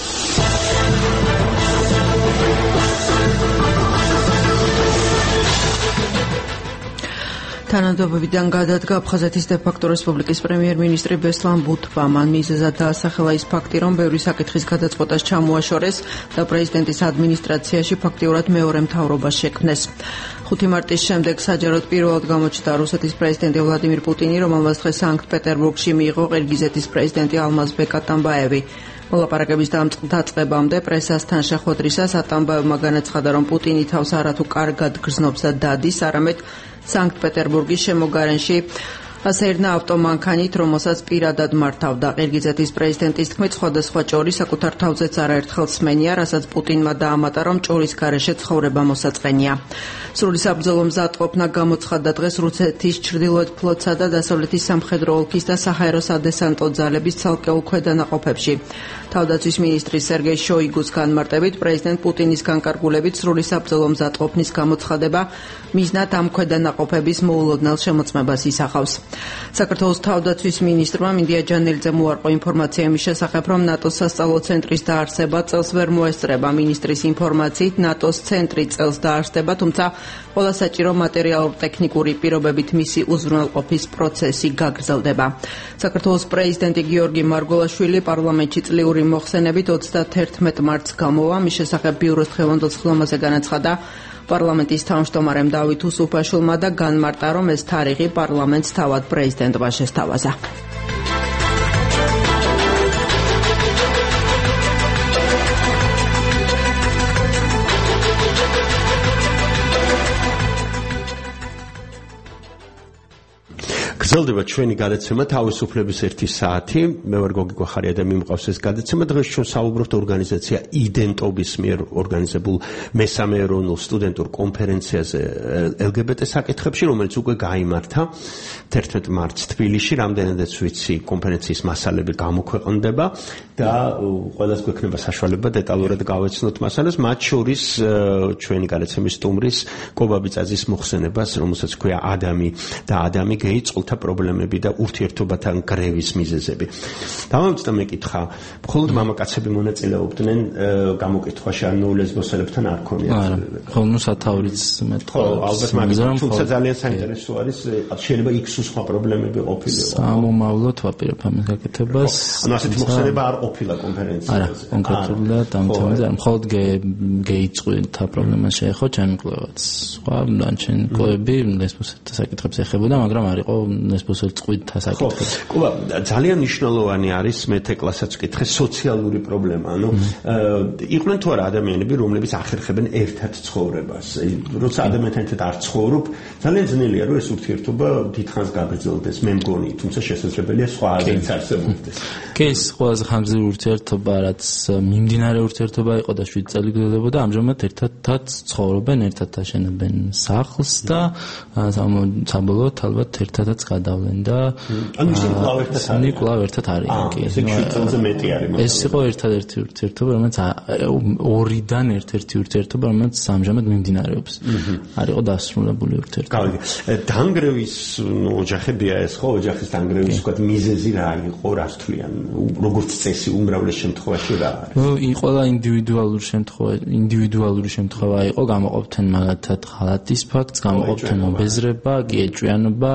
თანამდებობიდან გადადგა აფხაზეთის დე-ფაქტო რესპუბლიკის პრემიერ-მინისტრი ბესლან ბუთბა. მან მიზეზად დაასახელა ის ფაქტი, რომ ბევრი საკითხის გადაწყვეტას ჩამოაშორეს და პრეზიდენტის ადმინისტრაციაში ფაქტიურად მეორე მთავრობა შექმნეს. ხუთი მარტის შემდეგ საჯაროდ პირველად გამოჩნდა რუსეთის პრეზიდენტი ვლადიმირ პუტინი, რომელმაც დღეს სანქტ-პეტერბურგში მიიღო ყირგიზეთის პრეზიდენტი ალმაზბეკ ატამბაევი. მოლაპარაკების დაწყებამდე პრესასთან შეხვედრისას ატამბაევმა განაცხადა, რომ პუტინი თავს არათუ კარგად გრძნობს და დადის, არამედ სანქტ-პეტერბურგის შემოგარენში ასერნა ავტომანქანით, რომელსაც პირადად მართავდა. ყირგიზეთის პრეზიდენტის თქმით, სხვადასხვა ჭორი საკუთარ თავზეც არაერთხელ სმენია, რასაც პუტინმა დაამატა, რომ ჭორის გარეშე ცხოვრება მოსაწყენია. სრული საბრძოლო მზადყოფნა გამოცხადდა დღეს რუსეთის ჩრდილოეთ ფლოტსა და დასავლეთის სამხედრო ოლქის და საჰაერო სადესანტო ძალების ცალკეულ ქვედანაყოფებში. თავდაცვის მინისტრი სერგეი შოიგუს განმარტებით, პრეზიდენტ პუტინის განკარგულებით სრული საბრძოლო მზადყოფნის გამოცხადება მიზნად ამ ქვედანაყოფების მოულოდნელ შემოწმებას ისახავს. საქართველოს თავდაცვის მინისტრმა მინდია ჯანელიძემ უარყო ინფორმაცია იმის შესახებ, რომ ნატოს სასწავლო ცენტრის დაარსება წელს ვერ მოესწრება. მინისტრის ინფორმაციით, ნატოს ცენტრი წელს დაარსდება, თუმცა ყველა საჭირო მატერიალურ-ტექნიკური პირობებით მისი უზრუნველყოფის პროცესი გაგრძელდება. საქართველოს პრეზიდენტი გიორგი მარგველაშვილი პარლამენტში წლიური მოხსენებით ოცდაათი მარტს გამოვა. მის შესახებ ბიუროს დღევანდელ სხდომაზე განაცხადა პარლამენტის თავმჯდომარემ დავით უსუფაშვილმა და განმარტა, რომ ეს თარიღი პარლამენტს თავად პრეზიდენტმა შესთავაზა. გრძელდება ჩვენი გადაცემა თავისუფლების ერთი საათი. მე ვარ გოგი გვახარია და მიმყავს ეს გადაცემა. დღეს ჩვენ საუბრობთ ორგანიზაცია იდენტობის მიერ ორგანიზებულ მესამე ეროვნულ სტუდენტურ კონფერენციაზე ელ გი ბი ტი საკითხებში, რომელიც უკვე გაიმართა თერთმეტ მარტს თბილისში. რამდენადაც ვიცი, კონფერენციის მასალები გამოქვეყნდება და ყველას გვექნება საშუალება დეტალურად გავეცნოთ მასალას, მათ შორის ჩვენი გადაცემის სტუმრის კობა ბიწაძის მოხსენებას, რომელსაც ქვია ადამი და ადამი გეი წყვილთა პრობლემები და ურთიერთობათან გრევის მიზეზები. დამამწდა მეკითხა, მხოლოდ მამაკაცები მონაწილეობდნენ გამოკითხვაში, ანუ ლესბოსელებთან არ ქონიათ? არა, ხოლმე სათაურიც მეტყვა. ალბათ მაგალითად, თუმცა ძალიან საინტერესო არის, შეიძლება იქ სხვა პრობლემები ყოფილიყო. სამომავლოდ ვაპირებ ამის გაკეთებას. ანუ ასეთი მოხსენება არ ყოფილა კონფერენციაზე. არა, კონკრეტულად ამ თემაზე არ. მხოლოდ გეი წყვილთა პრობლემას შეეხო ჩემი კვლევაც. სხვა დანარჩენ კვლევები ლესბოსელთა საკითხებს ეხებოდა, მაგრამ არ იყო ლესბოსელ წყვილთა საკითხები. კობა, ძალიან მნიშვნელოვანი არის მეთე კლასაც ვკითხე სოციალური პრობლემა. ანუ იყვნენ თუ არა ადამიანები, რომლებიც ახერხებენ ერთად ცხოვრებას. როცა ადამიანთან ერთად არ ცხოვრობ, ძალიან ძნელია რომ ეს ურთიერთობა დიდხანს გაგრძელდეს. მე მგონი, თუმცა შესაძლებელია სხვა აზრიც არსებობდეს. კი, ეს ყველაზე ხანგრძლივი ურთიერთობა, რაც მიმდინარე ურთიერთობა იყო და შვიდ წელი გრძელდებოდა, ამჟამად ერთადაც ცხოვრობენ, ერთად აშენებენ სახლს და საბოლოოდ ალბათ ერთადაც გადავლენ და ანუ ისინი კვლავ ერთად არიან. ისინი კვლავ ერთად არიან, კი. ესე შვიდ წელზე მეტი არის. ეს იყო ერთადერთი ურთიერთობა, რომელიც ორიდან ერთ-ერთი ურთიერთობა, რომელიც ამჟამად მიმდინარეობს. არ იყო დასრულებული ურთიერთობა. გავიგე. დანგრევის ოჯახებია ეს, ხო, ოჯახის დანგრევის ვთქვათ მიზეზი რა იყო, რას თვლიან? როგორც წესი უმრავლეს შემთხვევაში რა არის? ყველა ინდივიდუალური შემთხვევა, ინდივიდუალური შემთხვევა იყო, გამოყოფდნენ მაგალითად ხალათის ფაქტს, გამოყოფდნენ ობეზრება, კი ეჭვიანობა,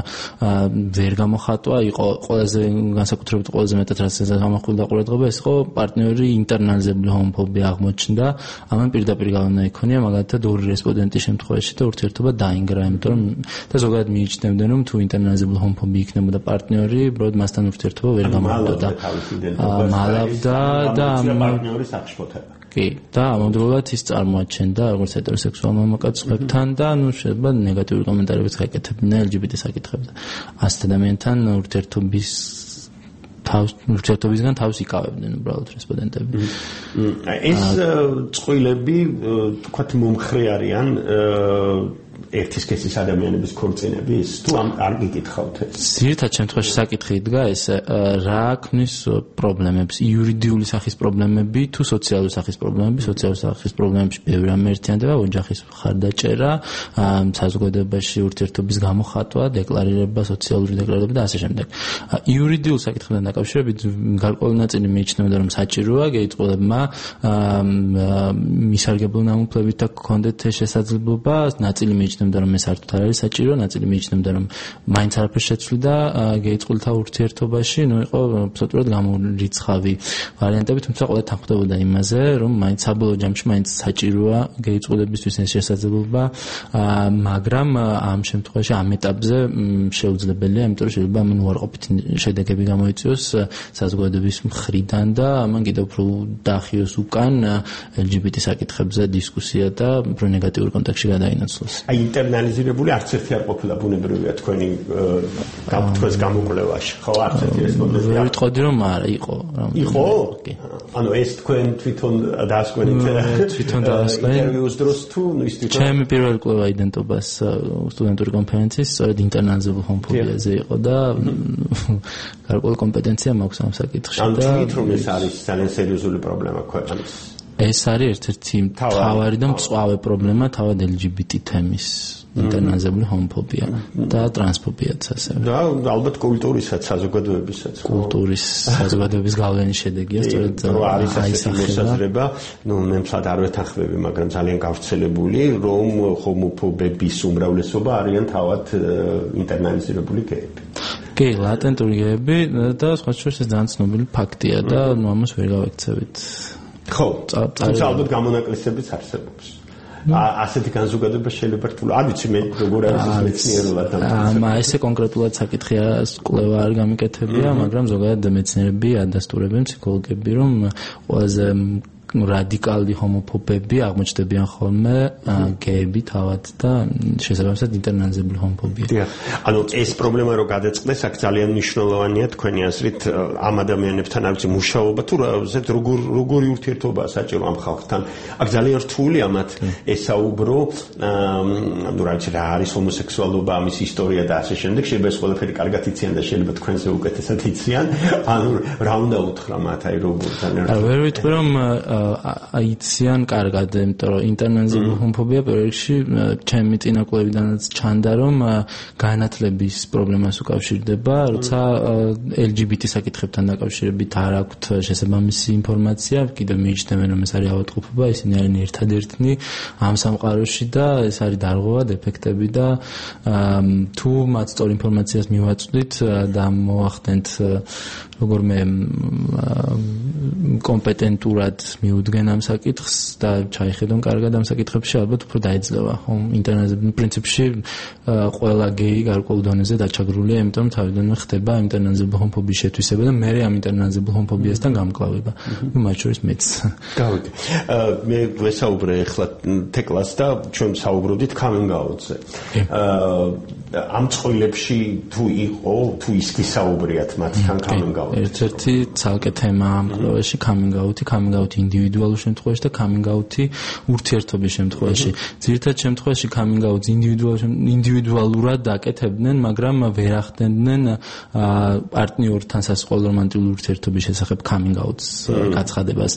ვერ გამოხატვა, იყო ყველაზე განსაკუთრებით ყველაზე მეტად რაც გამახვილდა ყურადღება, ეს იყო პარტნიორი ინტერნალიზებული ჰომოფობია აღმოჩნდა. ამან პირდაპირ გავლენა იქონია მაგალითად ორი რესპონდენტის შემთხვევაში და ურთიერთობა დაინგრა, იმიტომ რომ და ზოგადად მიიჩნევდნენ, რომ თუ ინტერნალიზებული ჰომოფობია იქნებოდა პარტნიორი, უბრალოდ მასთან ურთიერთობა ვერ გამოხატდა. მალავდა და პარტნიორის აღშფოთება. კი, და ამავდროულად ის წარმოაჩენდა როგორც ჰეტეროსექსუალ მამაკაცებთან და ნუ შეიძლება ნეგატიური კომენტარებიც გაეკეთებინა ელ ჯი ბი ტი საკითხებზე. ასეთ ადამიანთან ურთიერთობის თავს ურთიერთობისგან თავს იკავებდნენ უბრალოდ რესპონდენტები. ეს წყვილები თქვათ მომხრე არიან ერთის კესის ადამიანების ქორწინების თუ ამ არ გიკითხავთ ეს? ძირითადად შემთხვევაში საკითხი იდგა ეს რა ქმნის პრობლემებს, იურიდიული სახის პრობლემები თუ სოციალური სახის პრობლემები, სოციალური სახის პრობლემებში ბევრი რამ ერთიანდება, ოჯახის მხარდაჭერა, საზოგადოებაში ურთიერთობის გამოხატვა, დეკლარირება, სოციალური დეკლარირება და ასე შემდეგ. იურიდიულ საკითხებთან დაკავშირებით გარკვეული ნაწილი მიიჩნევდა რომ საჭიროა გეიწყოლებმა მისარგებლო ნამუფლებით და გქონდეთ შესაძლებლობა, ნაწილი მიიჩნევდა რომ ეს საერთოდ არ არის საჭირო, ნაწილი მიიჩნევდა რომ მაინც არაფერს შეცვლიდა გეიწყვილთა ურთიერთობაში, ნუ იყო აბსოლუტურად გამორიცხავი ვარიანტები, თუმცა ყველა თანხმდებოდა იმაზე, რომ მაინც საბოლოო ჯამში მაინც საჭიროა გეიწყვილებისთვის ეს შესაძლებლობა, მაგრამ ამ შემთხვევაში ამ ეტაპზე შეუძლებელია, იმიტომ რომ შეიძლება ამ უარყოფითი შედეგები გამოიწვიოს საზოგადოების მხრიდან და ამან კიდევ უფრო დაახიოს უკან ელ ჯი ბი ტი საკითხებზე დისკუსია და უფრო ნეგატიურ კონტექსტში გადაინაცვლოს. აი ინტერნალიზირებული არც ერთი არ ყოფილა ბუნებრივია თქვენი გამოთქვეს გამოკვლევაში, ხო, არც ერთი რესპონდენტი. ვერ ვიტყოდი რომ არა, იყო. იყო? ანუ ეს თქვენ თვითონ დაასკვენით თვითონ დაასკვენით ინტერვიუს დროს თუ ის თვითონ ჩემი პირველი კვლევა იდენტობას სტუდენტური კონფერენციის სწორედ ინტერნალიზებულ ჰომოფობიაზე იყო და გარკვეული კომპეტენცია მაქვს ამ საკითხში და ანუ თვით რომ ეს არის ძალიან სერიოზული პრობლემა ქვეყნის. ეს არის ერთ-ერთი მთავარი და მწვავე პრობლემა თავად ელ ჯი ბი ტი თემის ინტერნალიზებული ჰომოფობია და ტრანსფობიაც ასევე. და ალბათ კულტურისაც, საზოგადოებისაც. კულტურის საზოგადოების გავლენის შედეგია სწორედ არის ასეთი მოსაზრება, ნუ მე მსად არ ვეთანხმები, მაგრამ ძალიან გავრცელებული, რომ ჰომოფობების უმრავლესობა არიან თავად ინტერნალიზირებული გეები. კი, ლატენტური გეები და სხვა შორის ეს ძალიან ცნობილი ფაქტია და ნუ ამას ვერ გავექცევით. ხო, თუმცა ალბათ გამონაკლისებიც არსებობს. ასეთი განზოგადება შეიძლება რთული. არ ვიცი მე როგორ არის ეს მეცნიერულად დამტკიცებული. აა ესე კონკრეტულად საკითხია, კვლევა არ გამიკეთებია, მაგრამ ზოგადად მეცნიერები ადასტურებენ, ფსიქოლოგები, რომ ყველაზე რადიკალი ჰომოფობები აღმოჩნდებიან ხოლმე გეები თავად და შესაბამისად ინტერნალიზებული ჰომოფობია. დიახ. ანუ ეს პრობლემა რო გადაწყდეს, აქ ძალიან მნიშვნელოვანია თქვენი აზრით ამ ადამიანებთან არ ვიცი მუშაობა თუ როგორ როგორი ურთიერთობაა საჭირო ამ ხალხთან. აქ ძალიან რთულია მათ ესაუბრო, ანუ რა ვიცი რა არის ჰომოსექსუალობა, ამის ისტორია და ასე შემდეგ. შეიძლება ეს ყველაფერი კარგად იციან და შეიძლება თქვენზე უკეთესად იციან. ანუ რა უნდა უთხრა მათ აი როგორ ძალიან არ ვერ ვიტყვი რომ აიციან კარგად, იმიტომ რომ ინტერნალიზებული ჰომოფობია პირველ რიგში ჩემი წინა კვლევიდანაც ჩანდა, რომ განათლების პრობლემას უკავშირდება, როცა ელ ჯი ბი ტი საკითხებთან დაკავშირებით არ აქვთ შესაბამისი ინფორმაცია, კიდევ მიიჩნევენ რომ ეს არის ავადმყოფობა, ისინი არიან ერთადერთნი ამ სამყაროში და ეს არის დარღვევა, დეფექტები და თუ მათ სწორ ინფორმაციას მივაწვდით და მოახდენთ როგორმე კომპეტენტურად მიუდგენ ამ საკითხს და ჩაიხედონ კარგად ამ საკითხებში, ალბათ უფრო დაეძლევა. ხო, ინტერნალიზებული პრინციპში ყველა გეი გარკვეულ დონეზე დაჩაგრულია, იმიტომ რომ თავიდანვე ხდება ინტერნალიზებული ჰომოფობიის შეთვისება და მე ამ ინტერნალიზებულ ჰომოფობიასთან გამკლავება. მათ შორის მეც. გავიგე. მე ვესაუბრე ახლა თეკლას და ჩვენ საუბრობდით coming out-ზე. ამ წყვილებში თუ იყო, თუ ის გისაუბრიათ მათთან coming out. ერთ-ერთი ცალკე თემაა ამ კვლევაში coming out-ი, coming out ინდივიდუალურ შემთხვევაში და coming out-ი ურთიერთობის შემთხვევაში. ძირითადად შემთხვევაში coming out ინდივიდუალურად დაკეთებდნენ, მაგრამ ვერ ახდენდნენ პარტნიორთან სასწავლო რომანტიკული ურთიერთობის შესახებ coming out-ს გაცხადებას.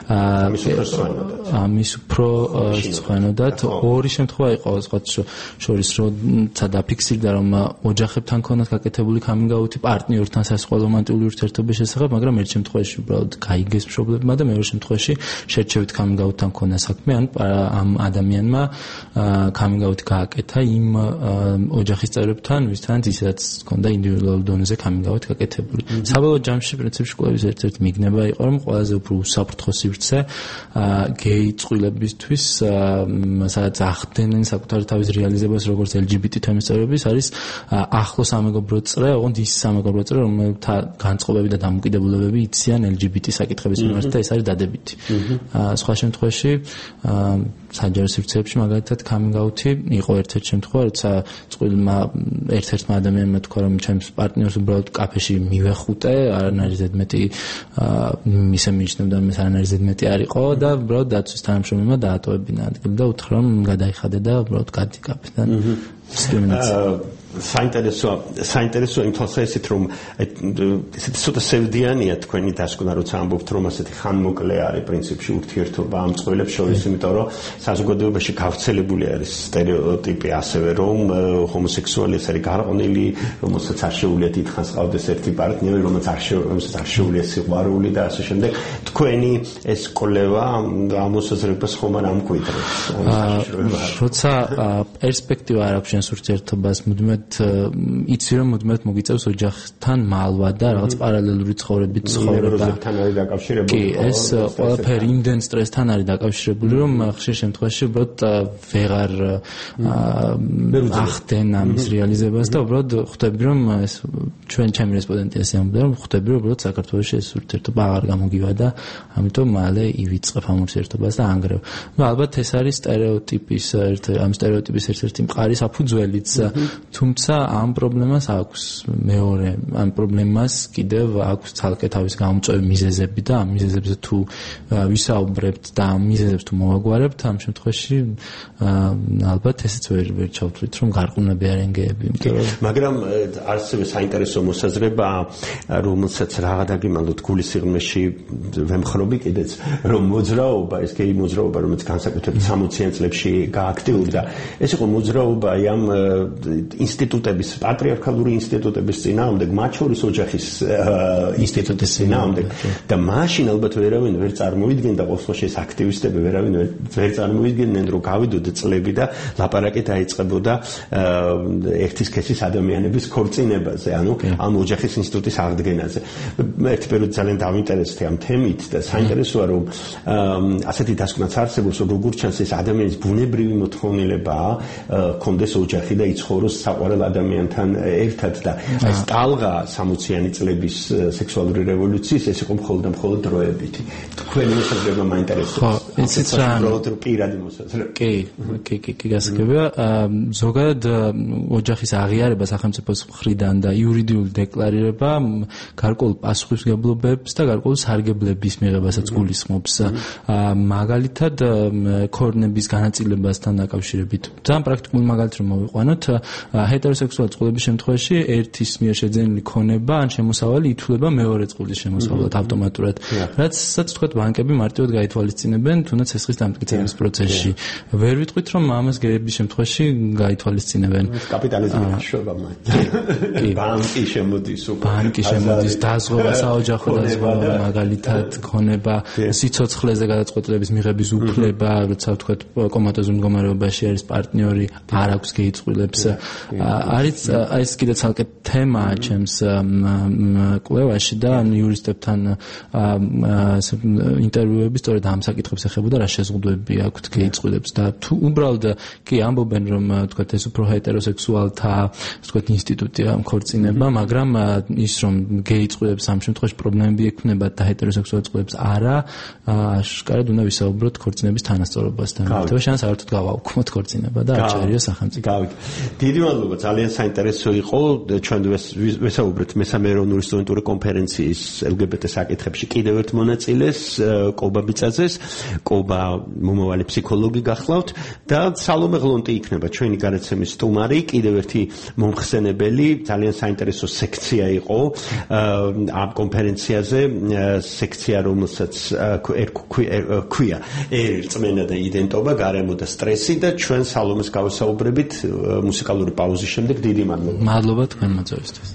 ამის უფრო სწორად ორი შემთხვევა იყო სხვა შორის, როცა დაფიქსირდა რომ ოჯახებთან ქონათ გაკეთებული coming out-ი პარტნიორთან სასწავლო რომანტიკული ურთიერთობის შესახებ, მაგრამ ერთ შემთხვევაში უბრალოდ გაიგეს მშობლებმა და მეორე შემთხვევაში შერჩევით coming out-თან ქონა საქმე, ან ამ ადამიანმა coming out გააკეთა იმ ოჯახის წევრებთან, ვისთანაც ისედაც ჰქონდა ინდივიდუალურ დონეზე coming out გაკეთებული. საბოლოო ჯამში პრინციპში კვლევის ერთ-ერთი მიგნება იყო, რომ ყველაზე უფრო უსაფრთხო სივრცე გეი წყვილებისთვის, სადაც ახდენენ საკუთარი თავის რეალიზებას როგორც ელ ჯი ბი ტი თემის წევრები, ურთიერთობის არის ახლო სამეგობრო წრე, ოღონდ ის სამეგობრო წრე, რომელთა განწყობები და დამოკიდებულებები იციან ელ ჯი ბი ტი საკითხების მიმართ და ეს არის დადებითი. სხვა შემთხვევაში საჯარო სივრცეებში მაგალითად coming out-ი იყო ერთ-ერთი შემთხვევა, როცა წყვილმა ერთ-ერთმა ადამიანმა თქვა, რომ ჩემს პარტნიორს უბრალოდ კაფეში მივეხუტე, არანაირი ზედმეტი მისე მიიჩნევდა, მის არანაირი ზედმეტი არ იყო და უბრალოდ დაცვის თანამშრომელმა დაატოვებინა ადგილი და უთხრა, რომ გადაიხადე და უბრალოდ გადი კაფედან. საინტერესო საინტერესო იმ თვალსაზრისით რომ ესეთი ცოტა სევდიანია თქვენი დასკვნა როცა ამბობთ რომ ასეთი ხანმოკლე არის პრინციპში ურთიერთობა ამ წყვილებს შორის იმიტომ რომ საზოგადოებაში გავრცელებული არის სტერეოტიპი ასევე რომ ჰომოსექსუალი არის გარყვნილი რომელსაც არ შეუძლია დიდხანს ყავდეს ერთი პარტნიორი რომელსაც არ შეუძლია სიყვარული და ასე შემდეგ თქვენი ეს კვლევა ამ მოსაზრებას ხომ არ ამკვიდრებს როცა პერსპექტივა არ აქვს შენს ურთიერთობას მუდმივად იცი რომ მუდმივად მოგიწევს ოჯახთან მალვა და რაღაც პარალელური ცხოვრებით ცხოვრება. კი, ეს ყველაფერი იმდენ სტრესთან არის დაკავშირებული, რომ ხშირ შემთხვევაში უბრალოდ ვეღარ ახდენ ამის რეალიზებას და უბრალოდ ხვდები რომ ეს ჩვენ ჩემი რესპონდენტი ასე ამბობდა, რომ ხვდები რომ უბრალოდ საქართველოში ეს ურთიერთობა აღარ გამოგივა და ამიტომ მალე ივიწყებ ამ ურთიერთობას და ანგრევ. ნუ ალბათ ეს არის სტერეოტიპის ამ სტერეოტიპის ერთ-ერთი მყარი საფუძველიც, თუმცა ამ პრობლემას აქვს მეორე ამ პრობლემას კიდევ აქვს ცალკე თავის გამომწვევი მიზეზები და ამ მიზეზებზე თუ ვისაუბრებთ და ამ მიზეზებს თუ მოვაგვარებთ ამ შემთხვევაში ალბათ ესეც ვერ ვერ ჩავთვლით რომ გარყვნები არიან გეები მაგრამ ასევე საინტერესო მოსაზრება რომელსაც რაღა დაგიმალოთ გულის სიღრმეში ვემხრობი კიდეც რომ მოძრაობა ეს გეი მოძრაობა რომელიც განსაკუთრებით სამოციან წლებში გააქტიურდა ეს იყო მოძრაობა ამ ინსტიტუტების პატრიარქალური ინსტიტუტების წინააღმდეგ მათ შორის ოჯახის ინსტიტუტის წინააღმდეგ და მაშინ ალბათ ვერავინ ვერ წარმოვიდგენდა ყოველთვის ეს აქტივისტები ვერავინ ვერ წარმოვიდგენდნენ რომ გავიდოდა წლები და ლაპარაკი დაიწყებოდა ერთის ქეშის ადამიანების ქორწინებაზე ანუ ამ ოჯახის ინსტიტუტის აღდგენაზე ერთი პერიოდი ძალიან დავინტერესდი ამ თემით და საინტერესოა რომ ასეთი დასკვნაც არსებობს რომ როგორც ჩანს ეს ადამიანის ბუნებრივი მოთხოვნილებაა კონდეს ოჯახი და იცხოვროს საყვარელ ადამიანთან ერთად და ეს ტალღა სამოციანი წლების სექსუალური რევოლუციის ეს იყო მხოლოდ და მხოლოდ დროებითი. თქვენი მოსაზრება მაინტერესებს. ხო, ისიც რა უბრალოდ პირადი მოსაზრება. კი, კი, კი, კი, გასაგებია. ზოგადად ოჯახის აღიარება სახელმწიფოს მხრიდან და იურიდიული დეკლარირება გარკვეულ პასუხისმგებლობებს და გარკვეულ სარგებლების მიღებასაც გულისხმობს. მაგალითად, ქორწინების განაწილებასთან დაკავშირებით. ძალიან პრაქტიკული მაგალითი რომ მოვიყვანოთ, ჰეტეროსექსუალ წყვილების შემთხვევაში ერთის მიერ შეძენილი ქონება ან შემოსავალი ითვლება მეორე წყვილის შემოსავლად ავტომატურად. რაცაც თქვათ ბანკები მარტივად გაითვალისწინებენ თუნდაც სესხის დამტკიცების პროცესში. ვერ ვიტყვით რომ ამას გეების შემთხვევაში გაითვალისწინებენ. კაპიტალიზმის შრომა. კი, ბანკი შემოდის უკვე. ბანკი შემოდის დაზღვევა საოჯახო დაზღვევა მაგალითად ქონება სიცოცხლეზე გადაწყვეტილების მიღების უფლება, როცა თქვათ კომატოზურ მდგომარეობაში არის პარტნიორი, არ აქვს გეი წყვილებს. არის ეს კიდე ცალკე თემაა ჩემს კვლევაში და იურისტებთან ინტერვიუები სწორედ ამ საკითხებს ეხებოდა რა შეზღუდვები აქვთ გეი წყვილებს და თუ უბრალოდ კი ამბობენ რომ თქვათ ეს უფრო ჰეტეროსექსუალთა თქვათ ინსტიტუტია ქორწინება მაგრამ ის რომ გეი წყვილებს ამ შემთხვევაში პრობლემები ექნებათ და ჰეტეროსექსუალ წყვილებს არა აშკარად უნდა ვისაუბროთ ქორწინების თანასწორობასთან თუმცა შანს საერთოდ გავაუქმოთ ქორწინება და არჩევია სახელმწიფო დიდი მადლობა ძალიან საინტერესო იყო ჩვენ ვესაუბრეთ მესამე ეროვნული სტუდენტური კონფერენციის ელ გი ბი ტი საკითხებში კიდევ ერთ მონაწილეს კობა ბიწაძეს კობა მომავალი ფსიქოლოგი გახლავთ და სალომე ღლონტი იქნება ჩვენი განაცემის სტუმარი კიდევ ერთი მომხსენებელი ძალიან საინტერესო სექცია იყო ამ კონფერენციაზე სექცია რომელსაც ქვია ერწმენა და იდენტობა გარემო და სტრესი და ჩვენ სალომეს გავესაუბრებით მუსიკალური პაუზის შემდეგ დიდი მადლობა. მადლობა თქვენ მოწვევისთვის.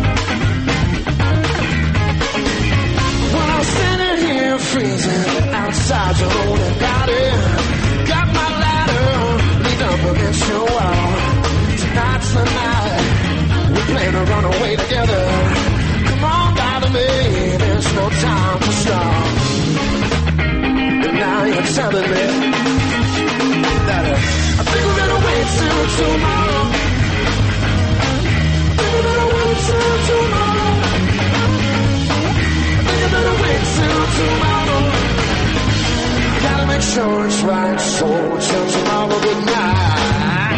Freezing out stay together. Come on down to me, there's no time to stop. And now you're telling me that uh, I think we're gonna wait till tomorrow. I think we're gonna wait till tomorrow. I think we're gonna wait till tomorrow. Gotta make sure it's right, so till tomorrow, good night.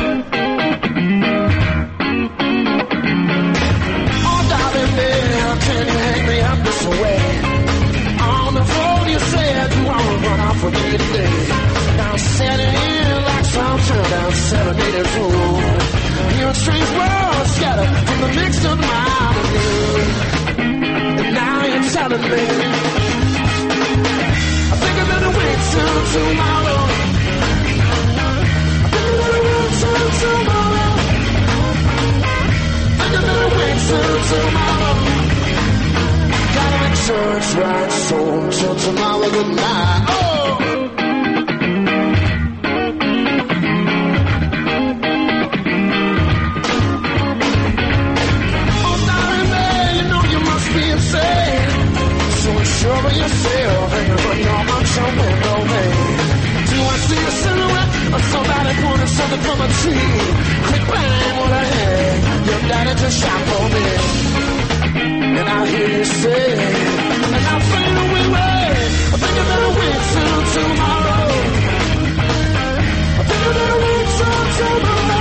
Oh, darling, baby, how can you hang me up this way? On the road you said you won't run off with me today. Now setting in like some turned down serenaded fool. Hearing strange words scattered from the mixed up mind of you. And now you're telling me I think I'm gonna wait till tomorrow. I think I'm gonna wait till tomorrow. I think I'm gonna wait till tomorrow. Gotta make sure it's right, so till tomorrow, good night. Oh! Oh, darling, man, you know you must be insane. So sure of yourself, and you're running all my jumping away. Do I see a silhouette of somebody pulling something from a tree? Quick bang, what I had, your daddy just shot for me. And I hear you say, and I fade away, wait. I think I better wait till tomorrow. I think I better wait till tomorrow.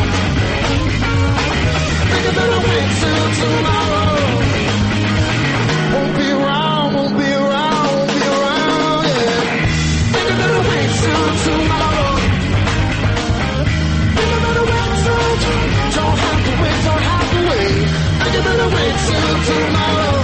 I think I better wait till tomorrow. Won't be around, won't be around, won't be around, yeah. Think I better wait till tomorrow. Think I better wait till tomorrow. Don't have to wait, don't have to wait. Think I better wait till tomorrow.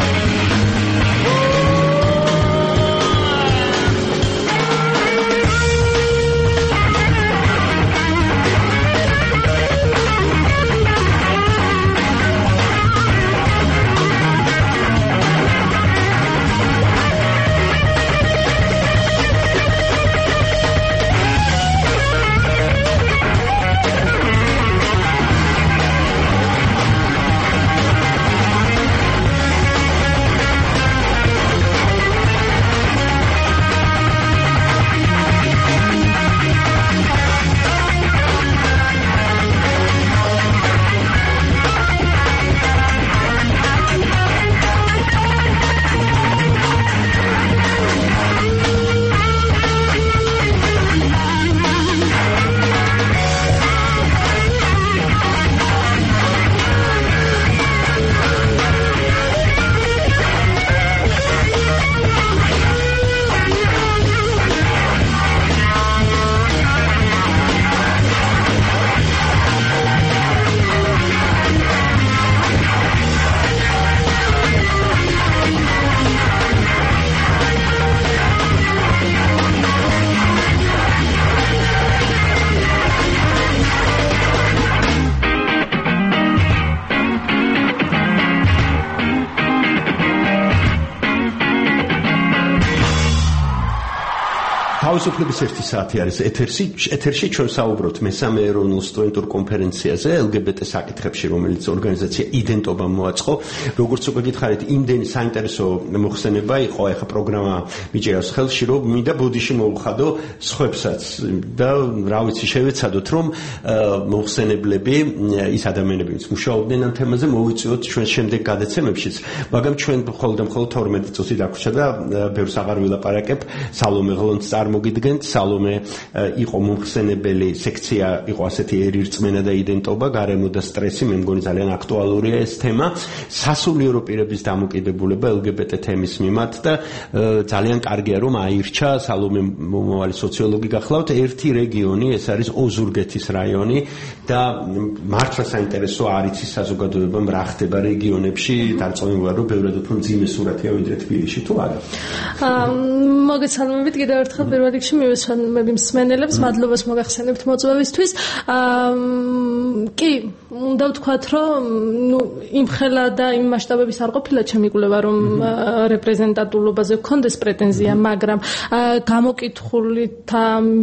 თავისუფლების ერთი საათი არის ეთერში ეთერში ჩვენ საუბრობთ მესამე ეროვნულ სტუდენტურ კონფერენციაზე ელ გი ბი ტე საკითხებში, რომელიც ორგანიზაცია იდენტობა მოაწყო. როგორც უკვე გითხარით, იმდენი საინტერესო მოხსენება იყო ახლა პროგრამა მიჭერავს ხელში, რომ მინდა ბოდიში მოვხადო სხვებსაც და რა ვიცი შევეცადოთ, რომ მოხსენებლები ის ადამიანები, ვინც მუშაობდნენ ამ თემაზე, მოვიწვიოთ ჩვენ შემდეგ გადაცემებშიც, მაგრამ ჩვენ მხოლოდ და მხოლოდ თორმეტი წუთი დაგვრჩა და ბევრს აღარ ვილაპარაკებ. სალომე ღლონც წარმოგიდგენთ. სალომე იყო მომხსენებელი სექცია, იყო ასეთი ერირწმენა და იდენტობა, გარემო და სტრესი, მე მგონი ძალიან აქტუალურია ეს თემა. სასულიერო პირების დამოკიდებულება ელ გი ბი ტე თემის მიმართ და ძალიან კარგია რომ აირჩა სალომე მომავალი სოციოლოგი გახლავთ. ერთი რეგიონი, ეს არის ოზურგეთის რაიონი და მართლა საინტერესო არის ის საზოგადოებამ რა ხდება რეგიონებში, დარწმუნებული რომ ბევრად უფრო მძიმე სურათია ვიდრე თბილისში თუ არა. მოგესალმებით კიდევ ერთხელ პირველ რიგში მივესალმები მსმენელებს, მადლობას მოგახსენებთ მოწვევისთვის. კი, უნდა ვთქვათ, რომ ნუ იმ ხელა და იმ მასშტაბების არ ყოფილა ჩემი კვლევა, რომ რეპრეზენტატულობაზე გქონდეს პრეტენზია, მაგრამ გამოკითხულითა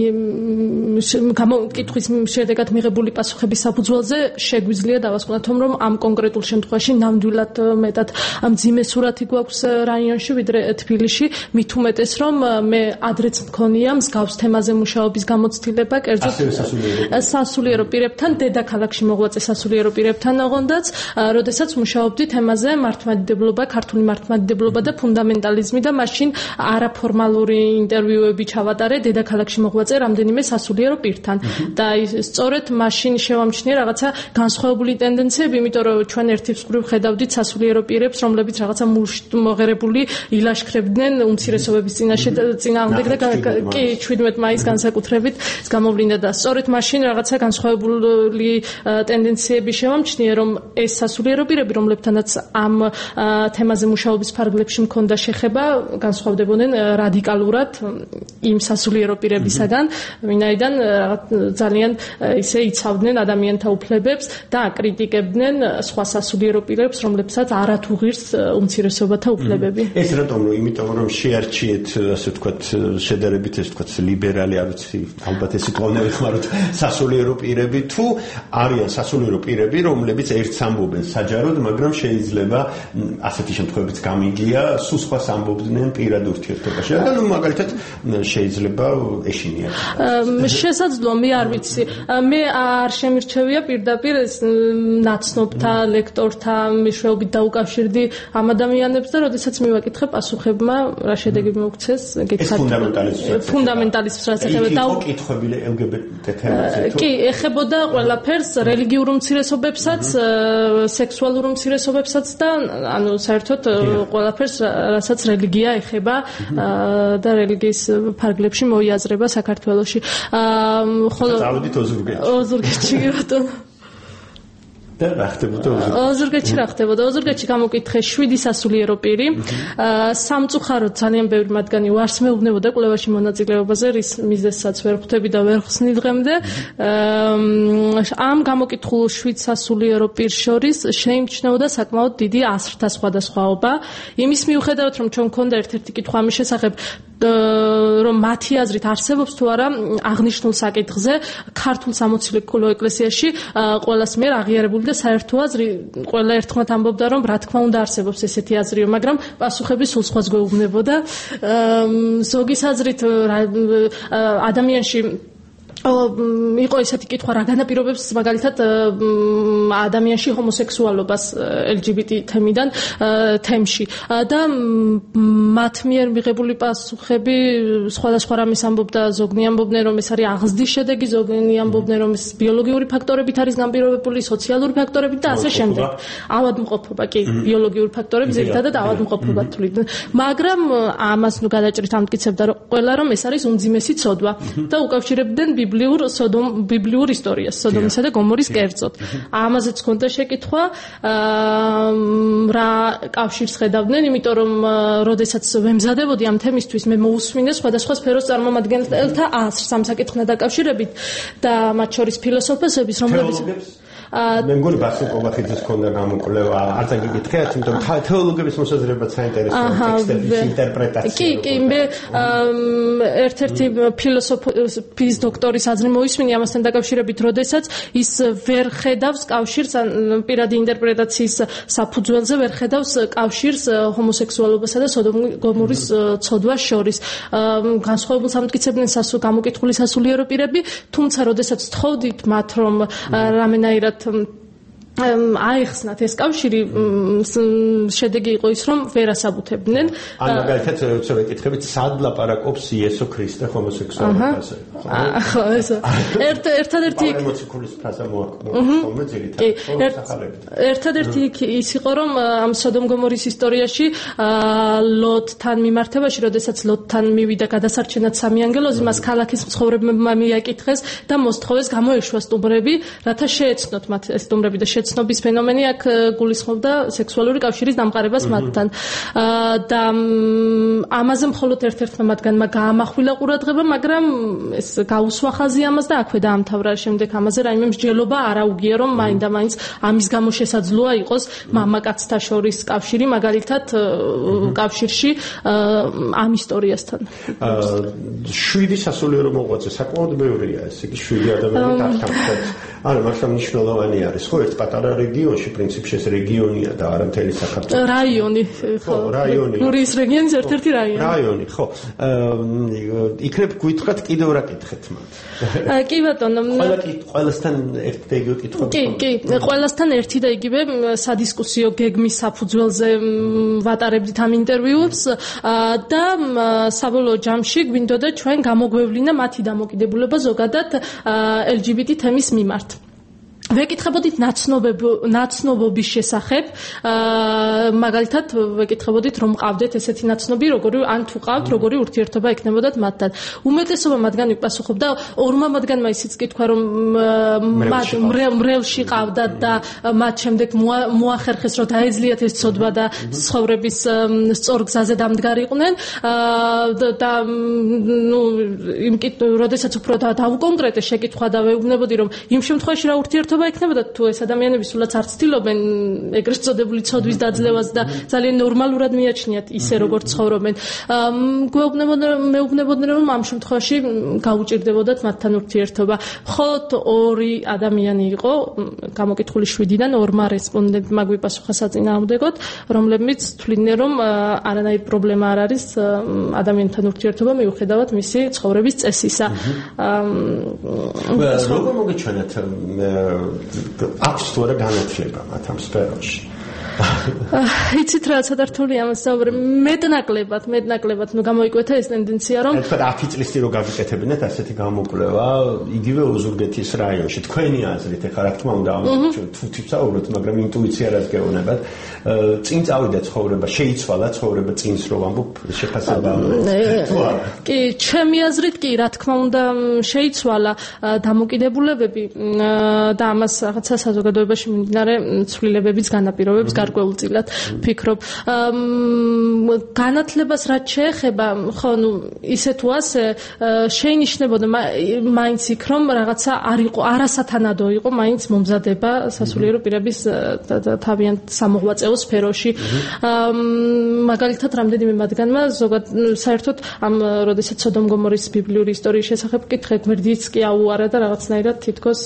გამოკითხვის შედეგად მიღებული პასუხების საფუძველზე შეგვიძლია დავასკვნათ, რომ ამ კონკრეტულ შემთხვევაში ნამდვილად მეტად მძიმე სურათი გვაქვს რაიონში ვიდრე თბილისში, მით უმეტეს რომ მე ადრეც მქონია მსგავს თემაზე მუშაობის გამოცდილება, კერძოდ სასულიერო პირებთან, დედაქალაქში მოღვაწე სასულიერო პირებთან ოღონდაც, როდესაც მუშაობდი თემაზე მართლმადიდებლობა, ქართული მართლმადიდებლობა და ფუნდამენტალიზმი და მაშინ არაფორმალური ინტერვიუები ჩავატარე დედაქალაქში მოღვაწე რამდენიმე სასულიერო პირთან და სწორედ მაშინ შევამჩნიე რაღაცა განსხვავებული ტენდენციები, იმიტომ რომ ჩვენ ერთის მხრივ ხედავდით სასულიერო პირებს, რომლებიც რაღაცა მოღერებული ილაშქრებდნენ უმცირესობების წინაშე წინააღმდეგ და კი შვიდმეტ მაისს განსაკუთრებით გამოვლინდა და სწორედ მაშინ რაღაცა განსხვავებული ტენდენციები შევამჩნიე, რომ ეს სასულიერო პირები, რომლებთანაც ამ თემაზე მუშაობის ფარგლებში მქონდა შეხება, განსხვავდებოდნენ რადიკალურად იმ სასულიერო პირებისაგან, ვინაიდან ძალიან ისე იცავდნენ ადამიანთა უფლებებს და აკრიტიკებდნენ სხვა სასულიერო პირებს, რომლებსაც არათუ ღირს უმცირესობათა უფლებები. ეს რატომ? იმიტომ რომ შეარჩიეთ, ასე ვთქვათ, შედარებით ეს ვთქვათ, ლიბერალი, არ ვიცი, ალბათ ეს იკონები ხმაროთ, სასულიერო პირები თუ არიან სასულიერო პირები, რომლებიც ერთს ამბობენ საჯაროდ, მაგრამ შეიძლება ასეთი შემთხვევებიც გამიგია, სულ სხვას ამბობდნენ პირად ურთიერთობაში. და ნუ მაგალითად შეიძლება ეშინიათ. შესაძლოა, მე არ ვიცი. მე არ შემირჩევია პირდაპირ ეს ნაცნობთა, ლექტორთა მეშვეობით დაუკავშირდი ამ ადამიანებს და როდესაც მივაკითხე პასუხებმა, რა შედეგი მოგცეს, გეცადე. ფუნდამენტალიზმს რაც ეხება და უკითხები ელ გი ბი ტი თემაზე. კი, ეხებოდა ყველაფერს, რელიგიურ უმცირესობებსაც, სექსუალურ უმცირესობებსაც და ანუ საერთოდ ყველაფერს, რასაც რელიგია ეხება და რელიგიის ფარგლებში მოიაზრება საქართველოში. ხოლო წავედით ოზურგეთში. ოზურგეთში ბატონო. და რა ხდებოდა ოზურგეთში? ოზურგეთში რა ხდებოდა? ოზურგეთში გამოკითხე შვიდი სასულიერო პირი. სამწუხაროდ ძალიან ბევრი მათგანი ვარს მეუბნებოდა კვლევაში მონაწილეობაზე, რის მიზეზსაც ვერ ხვდები და ვერ ხსნი დღემდე. ამ გამოკითხულ შვიდ სასულიერო პირს შორის შეიმჩნეოდა საკმაოდ დიდი აზრთა სხვადასხვაობა. იმის მიუხედავად, რომ ჩვენ მქონდა ერთ-ერთი კითხვა ამის შესახებ, რომ მათი აზრით არსებობს თუ არა აღნიშნულ საკითხზე ქართულ სამოცილეულო ეკლესიაში ყველას მიერ აღიარებული და საერთო აზრი, ყველა ერთხმად ამბობდა, რომ რა თქმა უნდა არსებობს ესეთი აზრიო, მაგრამ პასუხები სულ სხვას გვეუბნებოდა. ზოგის აზრით ადამიანში იყო ესეთი კითხვა, რა განაპირობებს მაგალითად ადამიანში ჰომოსექსუალობას ელ ჯი ბი ტი თემიდან თემში და მათ მიერ მიღებული პასუხები სხვადასხვა რამის ამბობდა, ზოგნი ამბობდნენ, რომ ეს არის აღზრდის შედეგი, ზოგნი ამბობდნენ, რომ ეს ბიოლოგიური ფაქტორებით არის განპირობებული, სოციალური ფაქტორებით და ასე შემდეგ. ავადმყოფობა, კი, ბიოლოგიური ფაქტორები ძირითადად ავადმყოფობა თuliდნენ. მაგრამ ამას ნუ გადაჭრით ამტკიცებდა, რომ ყველა რომ ეს არის უმძიმესი ცოდვა და უკავშირებდნენ ბიბლიურ სოდომ ბიბლიურ ისტორიას, სოდომისა და გომორის კერძოდ. ამაზეც ჰქონდა შეკითხვა, რა კავშირს ხედავდნენ, იმიტომ რომ როდესაც ვემზადებოდი ამ თემისთვის, მე მოусმინე სხვადასხვა სფეროს წარმომადგენელთა აზრს ამ საკითხთან დაკავშირებით და მათ შორის ფილოსოფოსების, რომლებიც მე მგონი ბასილ კობახიძის ჰქონდა გამოკვლევა, არც არ გიკითხეთ, იმიტომ რომ თეოლოგების მოსაზრებაც საინტერესოა ტექსტების ინტერპრეტაცია. კი, კი, მე ერთ-ერთი ფილოსოფიის დოქტორის აზრი მოისმინე ამასთან დაკავშირებით, როდესაც ის ვერ ხედავს კავშირს პირადი ინტერპრეტაციის საფუძველზე, ვერ ხედავს კავშირს ჰომოსექსუალობასა და სოდომ-გომორის ცოდვას შორის. განსხვავებულს ამტკიცებდნენ გამოკითხული სასულიერო პირები, თუმცა როდესაც თხოვდით მათ, რომ რამენაირად აიხსნათ ეს კავშირი, შედეგი იყო ის, რომ ვერ ასაბუთებდნენ. ან მაგალითად როცა ვეკითხებით, სად ლაპარაკობს იესო ქრისტე ჰომოსექსუალობაზე? ხო, ესა. ერთ-ერთი ემოციკულის ფრაზა მოაქვს, ძირითადად. ერთადერთი ის იყო, რომ ამ სოდომ-გომორის ისტორიაში ლოთთან მიმართებაში, როდესაც ლოთთან მივიდა გადასარჩენად სამი ანგელოზი, მას ქალაქის მცხოვრებლებმა მიაკითხეს და მოსთხოვეს გამოეშვა სტუმრები, რათა შეეცნოთ მათ ეს სტუმრები და ცნობის ფენომენი აქ გულისხმობდა სექსუალური კავშირის დამყარებას მათთან. და ამაზე მხოლოდ ერთ-ერთმა მათგანმა გაამახვილა ყურადღება, მაგრამ ეს გაუსვა ხაზი ამას და აქვე დაამთავრა. შემდეგ ამაზე რაიმე მსჯელობა არ აუგია, რომ მაინდა-მაინც ამის გამო შესაძლოა იყოს მამაკაცთა შორის კავშირი, მაგალითად კავშირში ამ ისტორიასთან. შვიდი სასულიერო მოღვაწე საკმაოდ ბევრია, ესე იგი შვიდი ადამიანი დათანხმდა. არა, მართლა მნიშვნელოვანი არის, ხო, ერთ პატარა რეგიონში პრინციპში ეს რეგიონია და არა მთელი საქართველო. რაიონი, ხო, რაიონი. გურიის რეგიონის ერთ-ერთი რაიონი. რაიონი, ხო. იქნებ გითხრათ კიდევ რა კითხეთ მათ? კი ბატონო, ყველა ყველასთან ერთი და იგივე კითხვა. კი, კი, ყველასთან ერთი და იგივე სადისკუსიო გეგმის საფუძველზე ვატარებდით ამ ინტერვიუებს და საბოლოო ჯამში გვინდოდა ჩვენ გამოგვევლინა მათი დამოკიდებულება ზოგადად ელ ჯი ბი ტი თემის მიმართ. ვეკითხებოდით ნაცნობობის შესახებ, მაგალითად ვეკითხებოდით რომ ყავდეთ ესეთი ნაცნობი, როგორი ან თუ ყავთ, როგორი ურთიერთობა ექნებოდათ მათთან. უმეტესობა მათგანი პასუხობდა, ორმა მათგანმა ისიც კითხვა, რომ მათ მრევლში ყავდათ და მათ შემდეგ მოახერხეს, რომ დაეძლიათ ეს ცოდვა და ცხოვრების სწორ გზაზე დამდგარიყვნენ და ნუ იმ როდესაც უფრო დაუკონკრეტე შეკითხვა და ვეუბნებოდი, რომ იმ შემთხვევაში რა ურთიერთობა ექნებოდა თუ ეს ადამიანები სულაც არ ცდილობენ ეგრეთ წოდებული ცოდვის დაძლევას და ძალიან ნორმალურად მიაჩნიათ ისე როგორც ცხოვრობენ. მეუბნებოდნენ რომ ამ შემთხვევაში გაუჭირდებოდათ მათთან ურთიერთობა. მხოლოდ ორი ადამიანი იყო გამოკითხული შვიდიდან, ორმა რესპონდენტმა გვიპასუხა საწინააღმდეგოდ, რომლებიც თვლიდნენ რომ არანაირი პრობლემა არ არის ადამიანთან ურთიერთობა მიუხედავად მისი ცხოვრების წესისა. როგორ მოგეჩვენეთ აქვს თუ არა განათლება მათ ამ სფეროში? იცით რა, ცოტა რთული ამას საუბარი. მეტნაკლებად, მეტნაკლებად, ნუ გამოიკვეთა ეს ტენდენცია, რომ თქვა ათი წლის წინ რო გაგიკეთებინეთ ასეთი გამოკვლევა, იგივე ოზურგეთის რაიონში. თქვენი აზრით, ეხლა რა თქმა უნდა, თუ ვსაუბრობთ, მაგრამ ინტუიცია რაც გეუბნებათ, წინ წავიდა ცხოვრება, შეიცვალა ცხოვრება წინს რო ვამბობ, შეფასება. კი, ჩემი აზრით კი, რა თქმა უნდა, შეიცვალა დამოკიდებულებები და ამას რაღაცა საზოგადოებაში მიმდინარე ცვლილებებიც განაპირობებს გარკვეულწილად ვფიქრობ. განათლებას რაც შეეხება, ხო, ნუ ისე თუ ასე შეინიშნებოდა მაინც იქ რომ რაღაცა არ იყო, არასათანადო იყო მაინც მომზადება სასულიერო პირების თავიანთ სამოღვაწეო სფეროში. მაგალითად, რამდენიმე მათგანმა ზოგადად საერთოდ ამ როდესაც სოდომ გომორის ბიბლიური ისტორიის შესახებ კითხე, გვერდიც კი აუარა და რაღაცნაირად თითქოს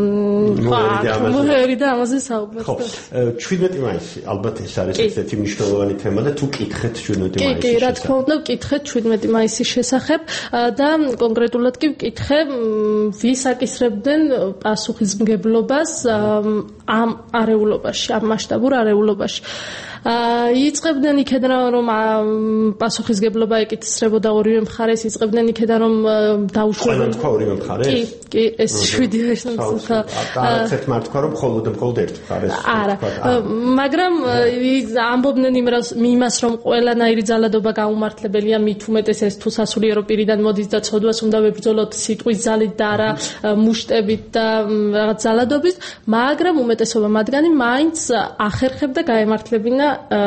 მოერი და ამაზე საუბრობ. ხო, შვიდმეტი მაისი, ალბათ ეს არის ერთ-ერთი მნიშვნელოვანი თემა და თუ კითხეთ შვიდმეტი მაისის შესახებ. კი, კი, რა თქმა უნდა, ვკითხეთ შვიდმეტი მაისის შესახებ და კონკრეტულად კი ვკითხე, ვის აკისრებდნენ პასუხისმგებლობას ამ არეულობაში, ამ მასშტაბურ არეულობაში. იწყებდნენ იქედან რომ პასუხისგებლობა ეკისრებოდა ორივე მხარეს, იწყებდნენ იქედან რომ დაუშვებდნენ. თქვა ორივე მხარეს? კი, კი, ეს შვიდი ესაა. არც ერთ თქვა რომ მხოლოდ მხოლოდ ერთ მხარეს. არა, მაგრამ ამბობდნენ იმას რომ ყველანაირი ძალადობა გაუმართლებელია, მით უმეტეს ეს თუ სასულიერო პირიდან მოდის და ცოდვას უნდა ვებრძოლოთ სიტყვის ძალით და არა მუშტებით და რაღაც ძალადობით, მაგრამ უმეტესობა მათგანი მაინც ახერხებდა გაემართლებინა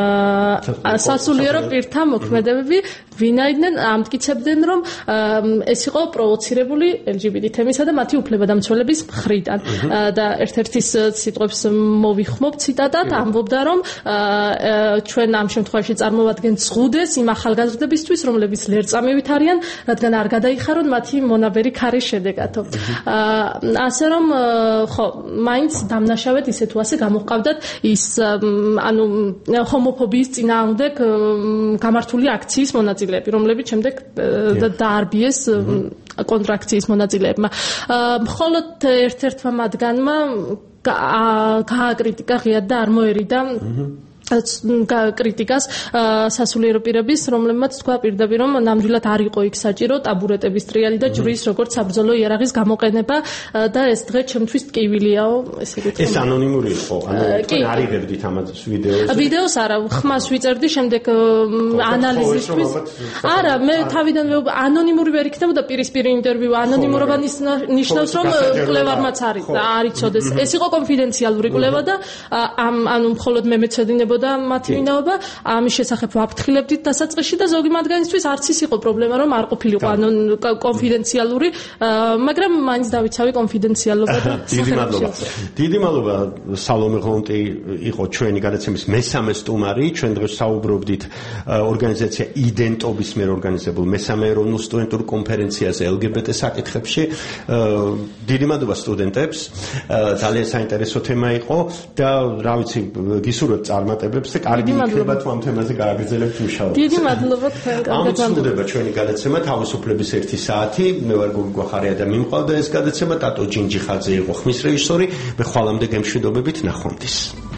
სასულიერო პირთა მოქმედებები, ვინაიდან ამტკიცებდნენ რომ ეს იყო პროვოცირებული ელ ჯი ბი ტი თემისა და მათი უფლებადამცველების მხრიდან და ერთ-ერთი სიტყვებს მოვიხმობ ციტატად, ამბობდა რომ ჩვენ ამ შემთხვევაში წარმოვადგენთ ზღუდეს იმ ახალგაზრდებისთვის, რომლებიც ლერწამივით არიან, რადგან არ გადაიხარონ მათი მონაბერი ქარის შედეგათო. ასე რომ ხო, მაინც დამნაშავედ ისე თუ ასე გამოჰყავდათ ის ანუ ჰომოფობიის წინააღმდეგ გამართული აქციის მონაწილეები, რომლებიც შემდეგ დაარბიეს კონტრაქციის მონაწილეებმა. მხოლოდ ერთ-ერთმა მათგანმა გააკრიტიკა ღიად და არ მოერიდა კრიტიკას სასულიერო პირების, რომლებმაც თქვა პირდაპირ რომ ნამდვილად არ იყო იქ საჭირო ტაბურეტების ტრიალი და ჯვრის როგორც საბრძოლო იარაღის გამოყენება და ეს დღე ჩემთვის ტკივილიაო, ესე ვიტყვი. ეს ანონიმური იყო, ანუ არ იღებდით ამას ვიდეოზე. ვიდეოს არა, ხმას ვიწერდი, შემდეგ ანალიზისთვის. არა, მე თავიდანვე ანონიმური ვერ იქნებოდა პირისპირ ინტერვიუ, ანონიმურობა ნიშნავს რომ კვლევარმაც არის არ იცოდეს. ეს იყო კონფიდენციალური კვლევა და ამ ანუ მხოლოდ მე მეცოდინებოდა და მათი ვინაობა ამის შესახებ ვაფრთხილებდით დასაწყისში და ზოგი მათგანისთვის არც ის იყო პრობლემა რომ არ ყოფილიყო ანუ კონფიდენციალური მაგრამ მაინც დავიცავი კონფიდენციალობა და დიდი მადლობა დიდი მადლობა სალომე ღონტი იყო ჩვენი გადაცემის მესამე სტუმარი ჩვენ დღეს საუბრობდით ორგანიზაცია იდენტობის მიერ ორგანიზებულ მესამე ეროვნულ სტუდენტურ კონფერენციაზე ელ გი ბი ტე საკითხებში დიდი მადლობა სტუდენტებს ძალიან საინტერესო თემა იყო და რა ვიცი გისურვებთ წარმატებებს და კარგი იქნება თუ ამ თემაზე გააგრძელებთ მუშაობას. დიდი მადლობა თქვენ გადაცემაზე. ამწუდება ჩვენი გადაცემა თავისუფლების ერთი საათი. მე ვარ გოგი გვახარია და მიმყავდა ეს გადაცემა. ტატო ჯინჯიხაძე იყო ხმის რეჟისორი. მე ხვალამდე გემშვიდობებით ნახვამდის.